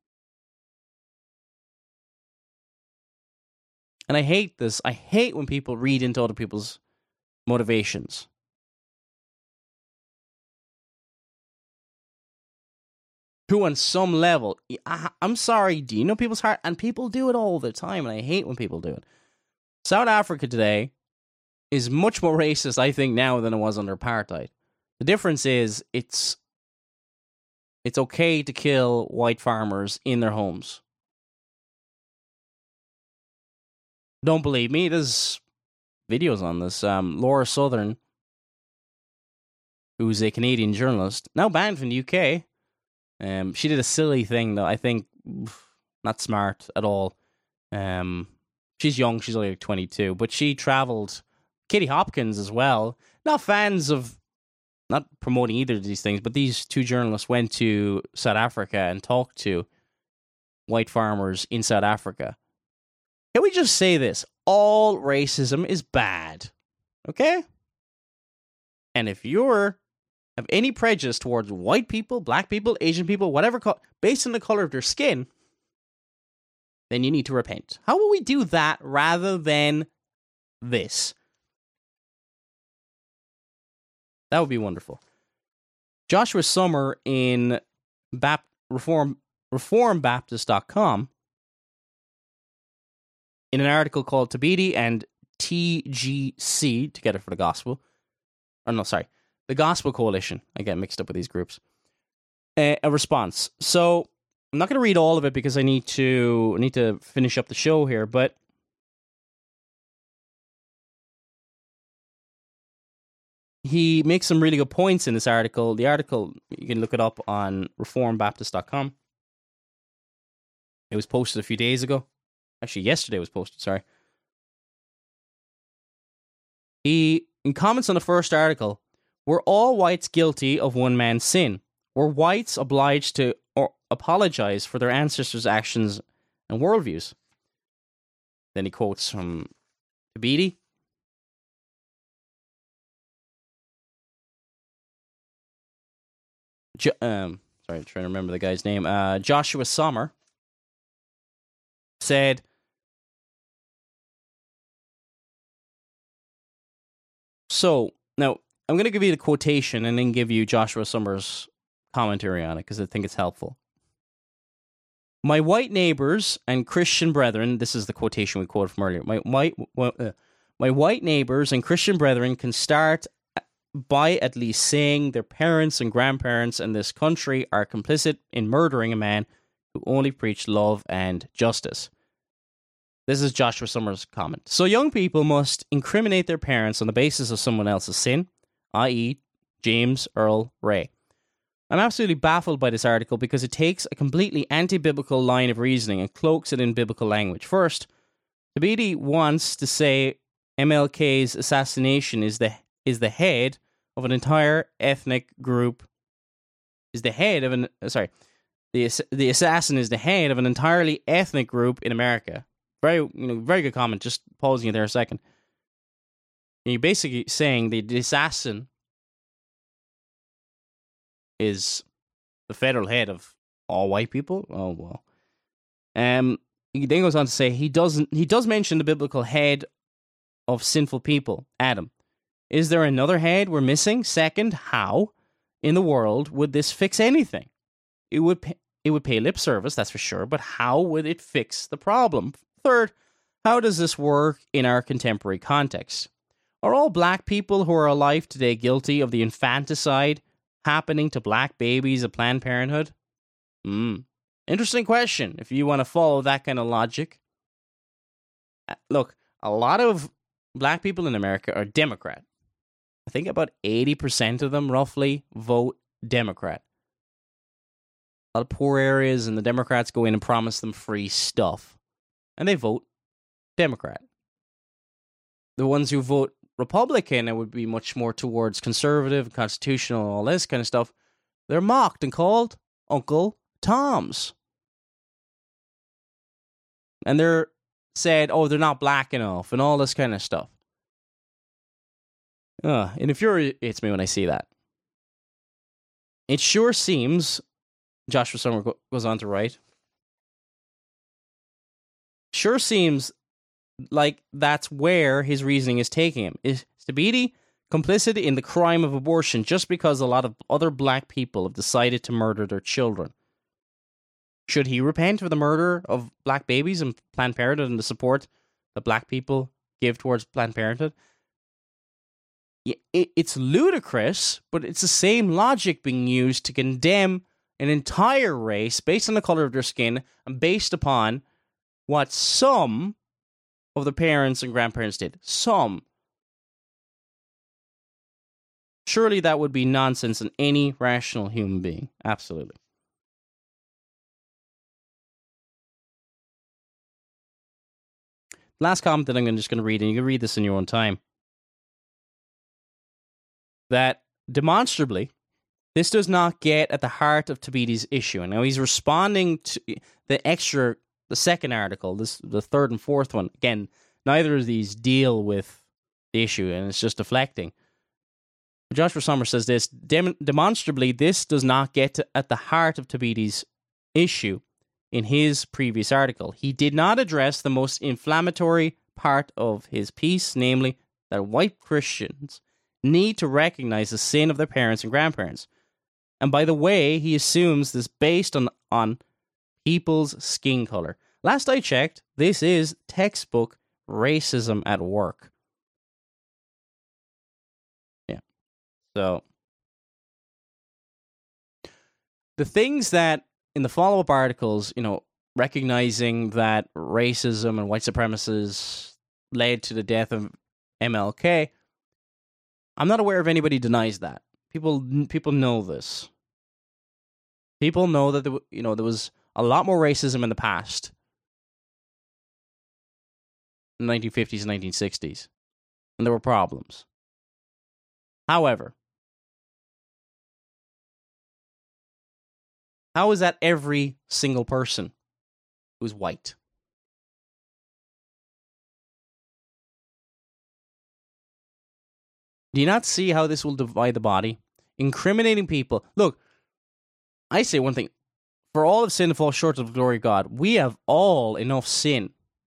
And I hate this. I hate when people read into other people's motivations. Who on some level, I, I'm sorry, do you know people's heart? And people do it all the time, and I hate when people do it. South Africa today is much more racist, I think, now than it was under apartheid. The difference is it's it's okay to kill white farmers in their homes. Don't believe me? There's videos on this. Um, Laura Southern, who's a Canadian journalist, now banned from the U K. Um, she did a silly thing that I think not smart at all. Um, she's young; she's only like twenty-two, but she travelled. Katie Hopkins as well. Not fans of, not promoting either of these things, but these two journalists went to South Africa and talked to white farmers in South Africa. Can we just say this? All racism is bad. Okay? And if you're have any prejudice towards white people, black people, Asian people, whatever, co- based on the color of their skin, then you need to repent. How will we do that rather than this? That would be wonderful. Joshua Summer in Bap- Reform, reform baptist dot com, in an article called Tabidi and T G C, Together for the Gospel. Oh, no, sorry. The Gospel Coalition. I get mixed up with these groups. Uh, a response. So, I'm not going to read all of it because I need to I need to finish up the show here, but he makes some really good points in this article. The article, you can look it up on reform baptist dot com. It was posted a few days ago. Actually, yesterday was posted, sorry. He, in comments on the first article, were all whites guilty of one man's sin? Were whites obliged to or apologize for their ancestors' actions and worldviews? Then he quotes from Tabidi. Jo- um, sorry, I'm trying to remember the guy's name. Uh, Joshua Sommer said, so, now, I'm going to give you the quotation and then give you Joshua Sommer's commentary on it because I think it's helpful. My white neighbors and Christian brethren, this is the quotation we quoted from earlier, my, my, uh, my white neighbors and Christian brethren can start by at least saying their parents and grandparents in this country are complicit in murdering a man who only preached love and justice. This is Joshua Summers' comment. So young people must incriminate their parents on the basis of someone else's sin, that is. James Earl Ray. I'm absolutely baffled by this article because it takes a completely anti-biblical line of reasoning and cloaks it in biblical language. First, Thabiti wants to say M L K's assassination is the is the head of an entire ethnic group. Is the head of an uh, sorry, the the assassin is the head of an entirely ethnic group in America. Very you know very good comment. Just pausing it there a second. And you're basically saying the, the assassin is the federal head of all white people. Oh well. Um. He then goes on to say he doesn't. He does mention the biblical head of sinful people, Adam. Is there another head we're missing? Second, how in the world would this fix anything? It would. Pay, it would pay lip service, that's for sure. But how would it fix the problem? Third, how does this work in our contemporary context? Are all black people who are alive today guilty of the infanticide happening to black babies at Planned Parenthood? Hmm. Interesting question, if you want to follow that kind of logic. Look, a lot of black people in America are Democrat. I think about eighty percent of them, roughly, vote Democrat. A lot of poor areas, and the Democrats go in and promise them free stuff. And they vote Democrat. The ones who vote Republican, and would be much more towards conservative, constitutional, all this kind of stuff, they're mocked and called Uncle Toms. And they're said, oh, they're not black enough, and all this kind of stuff. Uh, it infuriates me when I see that. It sure seems, Joshua Summer goes on to write, sure seems like that's where his reasoning is taking him. Is Thabiti complicit in the crime of abortion just because a lot of other black people have decided to murder their children? Should he repent for the murder of black babies and Planned Parenthood and the support that black people give towards Planned Parenthood? It's ludicrous, but it's the same logic being used to condemn an entire race based on the color of their skin and based upon what some of the parents and grandparents did. Some. Surely that would be nonsense in any rational human being. Absolutely. Last comment that I'm just going to read, and you can read this in your own time. That demonstrably, this does not get at the heart of Thabiti's issue. And now he's responding to the extra, the second article, this the third and fourth one. Again, neither of these deal with the issue, and it's just deflecting. Joshua Sommer says this, Dem- demonstrably, this does not get to, at the heart of Thabiti's issue in his previous article. He did not address the most inflammatory part of his piece, namely that white Christians need to recognize the sin of their parents and grandparents. And by the way, he assumes this based on, on people's skin color. Last I checked, this is textbook racism at work. Yeah. So, the things that in the follow-up articles, you know, recognizing that racism and white supremacists led to the death of M L K, I'm not aware of anybody denies that. People, people know this. People know that there, you know, there was a lot more racism in the past, in the nineteen fifties and nineteen sixties, and there were problems. However, how is that every single person who's white? Do you not see how this will divide the body? Incriminating people. Look, I say one thing. For all of sin to fall short of the glory of God, we have all enough sin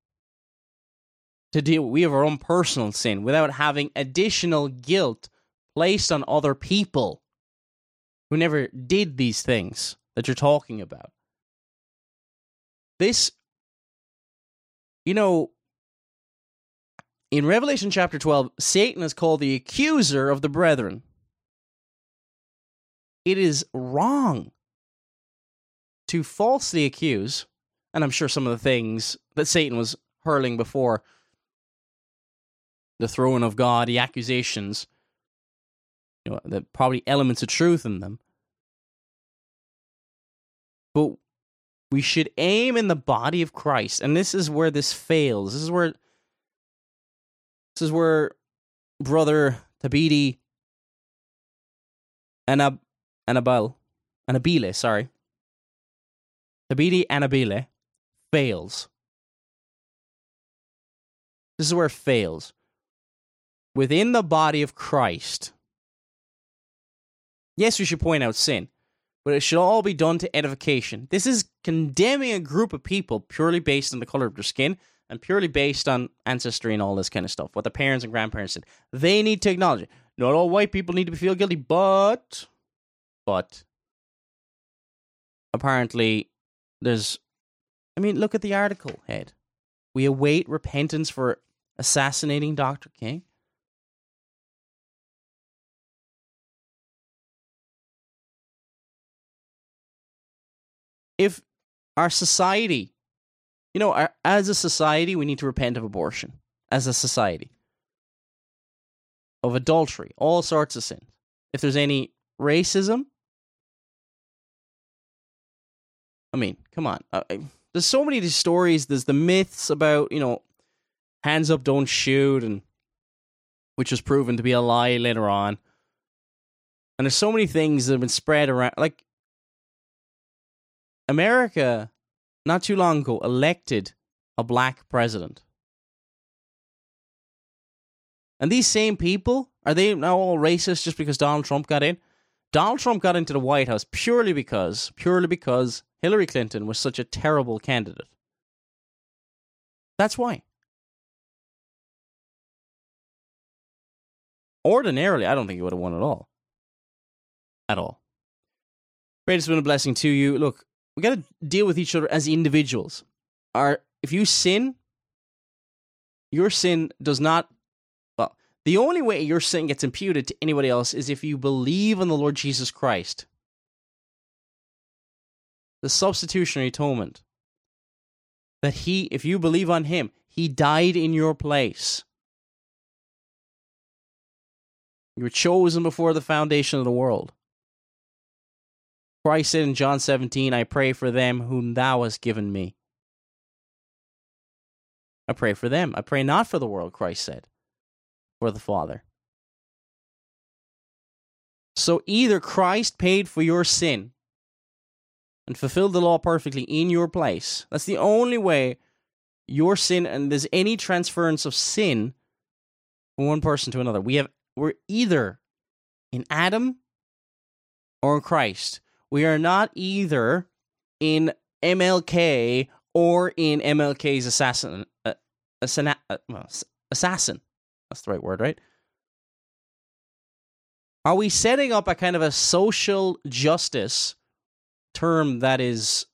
to deal with. We have our own personal sin without having additional guilt placed on other people who never did these things that you're talking about. This, you know, in Revelation chapter twelve, Satan is called the accuser of the brethren. It is wrong to falsely accuse, and I'm sure some of the things that Satan was hurling before the throne of God, the accusations, you know, the probably elements of truth in them. But we should aim in the body of Christ, and this is where this fails. This is where this is where Brother Thabiti Anab Anabel Anabile, sorry. Thabiti Anabile fails. This is where it fails. Within the body of Christ, yes, we should point out sin, but it should all be done to edification. This is condemning a group of people purely based on the color of their skin and purely based on ancestry and all this kind of stuff, what the parents and grandparents did. They need to acknowledge it. Not all white people need to feel guilty, but, but, apparently, there's, I mean, look at the article head. We await repentance for assassinating Doctor King. If our society, you know, our, as a society, we need to repent of abortion. As a society. Of adultery. All sorts of sins. If there's any racism, I mean, come on. Uh, there's so many of these stories. There's the myths about, you know, hands up, don't shoot, and which was proven to be a lie later on. And there's so many things that have been spread around. Like, America, not too long ago, elected a black president. And these same people, are they now all racist just because Donald Trump got in? Donald Trump got into the White House purely because, purely because Hillary Clinton was such a terrible candidate. That's why. Ordinarily, I don't think he would have won at all. At all. Great, it's been a blessing to you. Look, we got to deal with each other as individuals. Our, if you sin, your sin does not, well, the only way your sin gets imputed to anybody else is if you believe in the Lord Jesus Christ. The substitutionary atonement. That he, if you believe on him, he died in your place. You were chosen before the foundation of the world. Christ said in John seventeen, I pray for them whom thou hast given me. I pray for them. I pray not for the world, Christ said, for the Father. So either Christ paid for your sin and fulfilled the law perfectly in your place. That's the only way your sin, and there's any transference of sin from one person to another. We have, we're either in Adam or in Christ. We are not either in M L K or in M L K's assassin. Uh, assassin, uh, well, assassin. That's the right word, right? Are we setting up a kind of a social justice term that is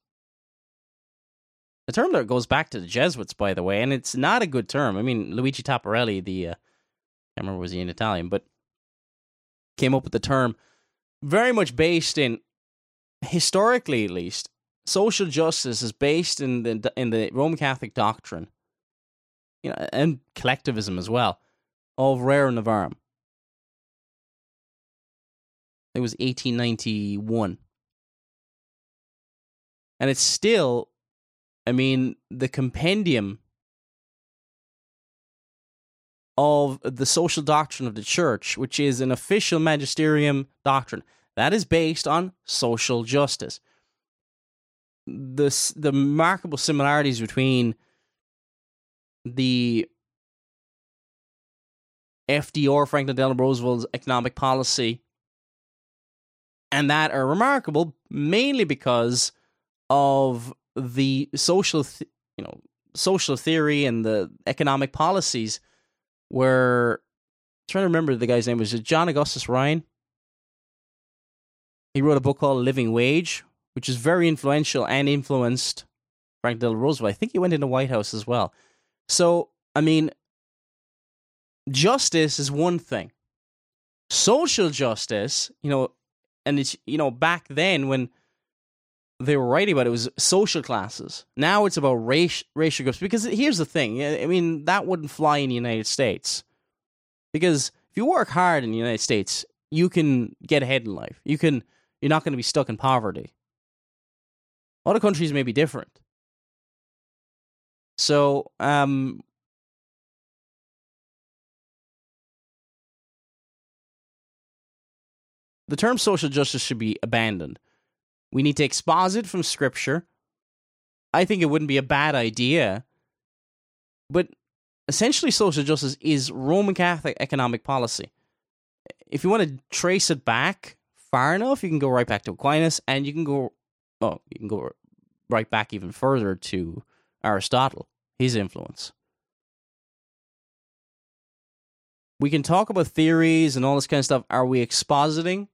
a term that goes back to the Jesuits, by the way, and it's not a good term. I mean, Luigi Tapparelli, the, uh, I can't remember was he in Italian, but came up with the term very much based in, historically at least, social justice is based in the in the Roman Catholic doctrine, you know, and collectivism as well, of Rare Novarum. It was eighteen ninety-one. And it's still, I mean, the compendium of the social doctrine of the church, which is an official magisterium doctrine, that is based on social justice. The, the remarkable similarities between the F D R, Franklin Delano Roosevelt's economic policy, and that are remarkable mainly because of the social, th- you know, social theory and the economic policies. Where, I'm trying to remember the guy's name, was it John Augustus Ryan? He wrote a book called Living Wage, which is very influential and influenced Franklin Delano Roosevelt. I think he went in the White House as well. So, I mean, justice is one thing. Social justice, you know, and it's, you know, back then when they were writing about it, it was social classes. Now it's about race, racial groups. Because here's the thing. I mean, that wouldn't fly in the United States. Because if you work hard in the United States, you can get ahead in life. You can, you're not going to be stuck in poverty. Other countries may be different. So, um, the term social justice should be abandoned. We need to exposit from Scripture. I think it wouldn't be a bad idea. But essentially, social justice is Roman Catholic economic policy. If you want to trace it back far enough, you can go right back to Aquinas, and you can go, oh, you can go right back even further to Aristotle, his influence. We can talk about theories and all this kind of stuff. Are we expositing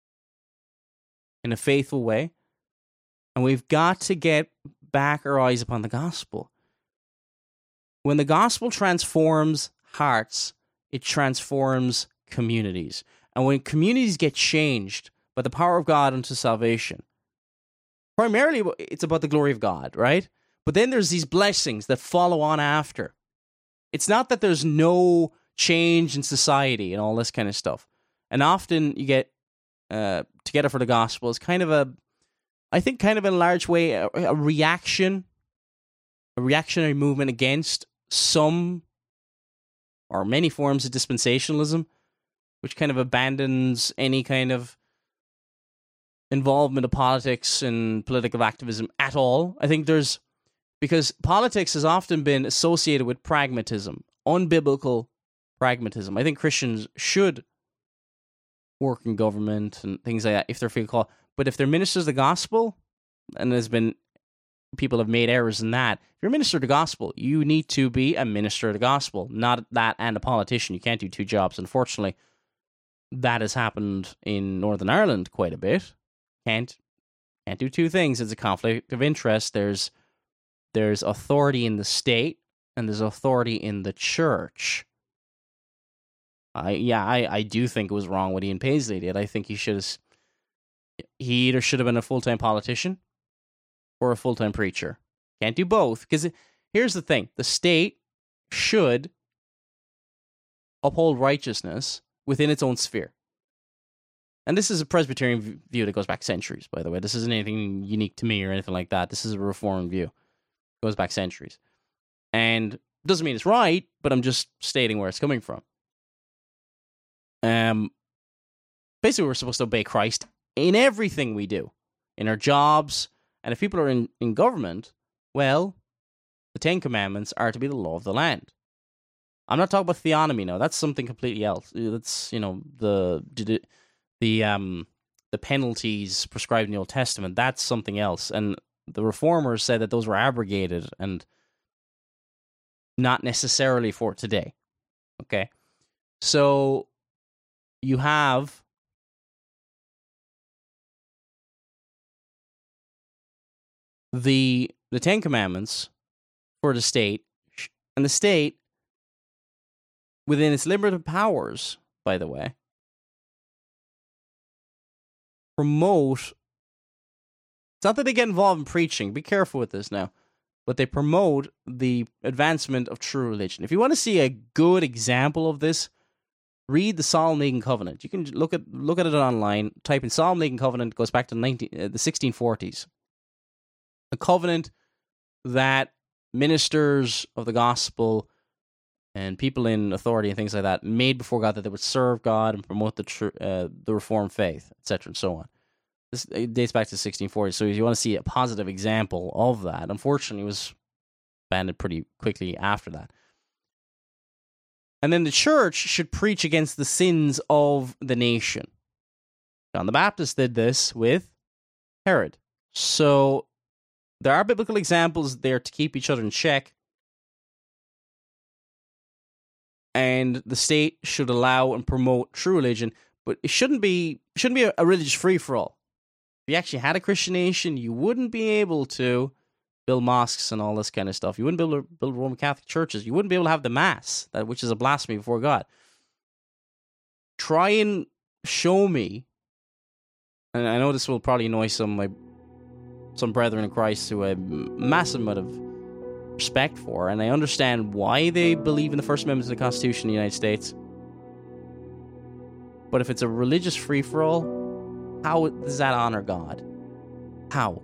in a faithful way? And we've got to get back our eyes upon the gospel. When the gospel transforms hearts, it transforms communities. And when communities get changed by the power of God unto salvation, primarily it's about the glory of God, right? But then there's these blessings that follow on after. It's not that there's no change in society and all this kind of stuff. And often you get uh, Together for the Gospel is kind of a, I think kind of in a large way, a, a reaction, a reactionary movement against some or many forms of dispensationalism, which kind of abandons any kind of involvement of politics and political activism at all. I think there's, because politics has often been associated with pragmatism, unbiblical pragmatism. I think Christians should work in government and things like that if they're feeling called. But if they're ministers of the gospel, and there's been, people have made errors in that, if you're a minister of the gospel, you need to be a minister of the gospel, not that and a politician. You can't do two jobs. Unfortunately, that has happened in Northern Ireland quite a bit. Can't can't do two things. It's a conflict of interest. There's there's authority in the state and there's authority in the church. I yeah, I, I do think it was wrong what Ian Paisley did. I think he should have, he either should have been a full-time politician or a full-time preacher. Can't do both, because here's the thing. The state should uphold righteousness within its own sphere. And this is a Presbyterian view that goes back centuries, by the way. This isn't anything unique to me or anything like that. This is a Reformed view. It goes back centuries. And doesn't mean it's right, but I'm just stating where it's coming from. Um, basically, we're supposed to obey Christ in everything we do, in our jobs. And if people are in, in government, well, the Ten Commandments are to be the law of the land. I'm not talking about theonomy now. That's something completely else. That's, you know, the the um the penalties prescribed in the Old Testament. That's something else. And the Reformers said that those were abrogated and not necessarily for today. Okay, so you have the the Ten Commandments for the state, and the state, within its limited powers, by the way, promote, it's not that they get involved in preaching, be careful with this now, but they promote the advancement of true religion. If you want to see a good example of this, read the Solemn League and Covenant. You can look at look at it online, type in Solemn League and Covenant, it goes back to nineteen, uh, the sixteen forties. A covenant that ministers of the gospel and people in authority and things like that made before God, that they would serve God and promote the tr- uh, the Reformed faith, et cetera, and so on. This it dates back to sixteen forty. So if you want to see a positive example of that, unfortunately, it was abandoned pretty quickly after that. And then the church should preach against the sins of the nation. John the Baptist did this with Herod. So there are biblical examples there to keep each other in check. And the state should allow and promote true religion, but it shouldn't be shouldn't be a, a religious free-for-all. If you actually had a Christian nation, you wouldn't be able to build mosques and all this kind of stuff. You wouldn't be able to build Roman Catholic churches. You wouldn't be able to have the Mass, that which is a blasphemy before God. Try and show me, and I know this will probably annoy some my some brethren in Christ who I have massive amount of respect for, and I understand why they believe in the First Amendment to the Constitution of the United States. But if it's a religious free-for-all, how does that honor God? How?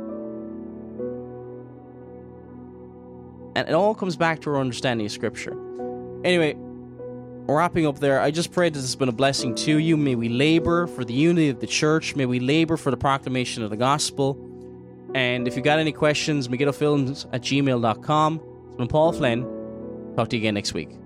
And it all comes back to our understanding of Scripture. Anyway, wrapping up there, I just pray that this has been a blessing to you. May we labor for the unity of the church. May we labor for the proclamation of the gospel. And if you got any questions, megiddo films at gmail dot com. It's been Paul Flynn. Talk to you again next week.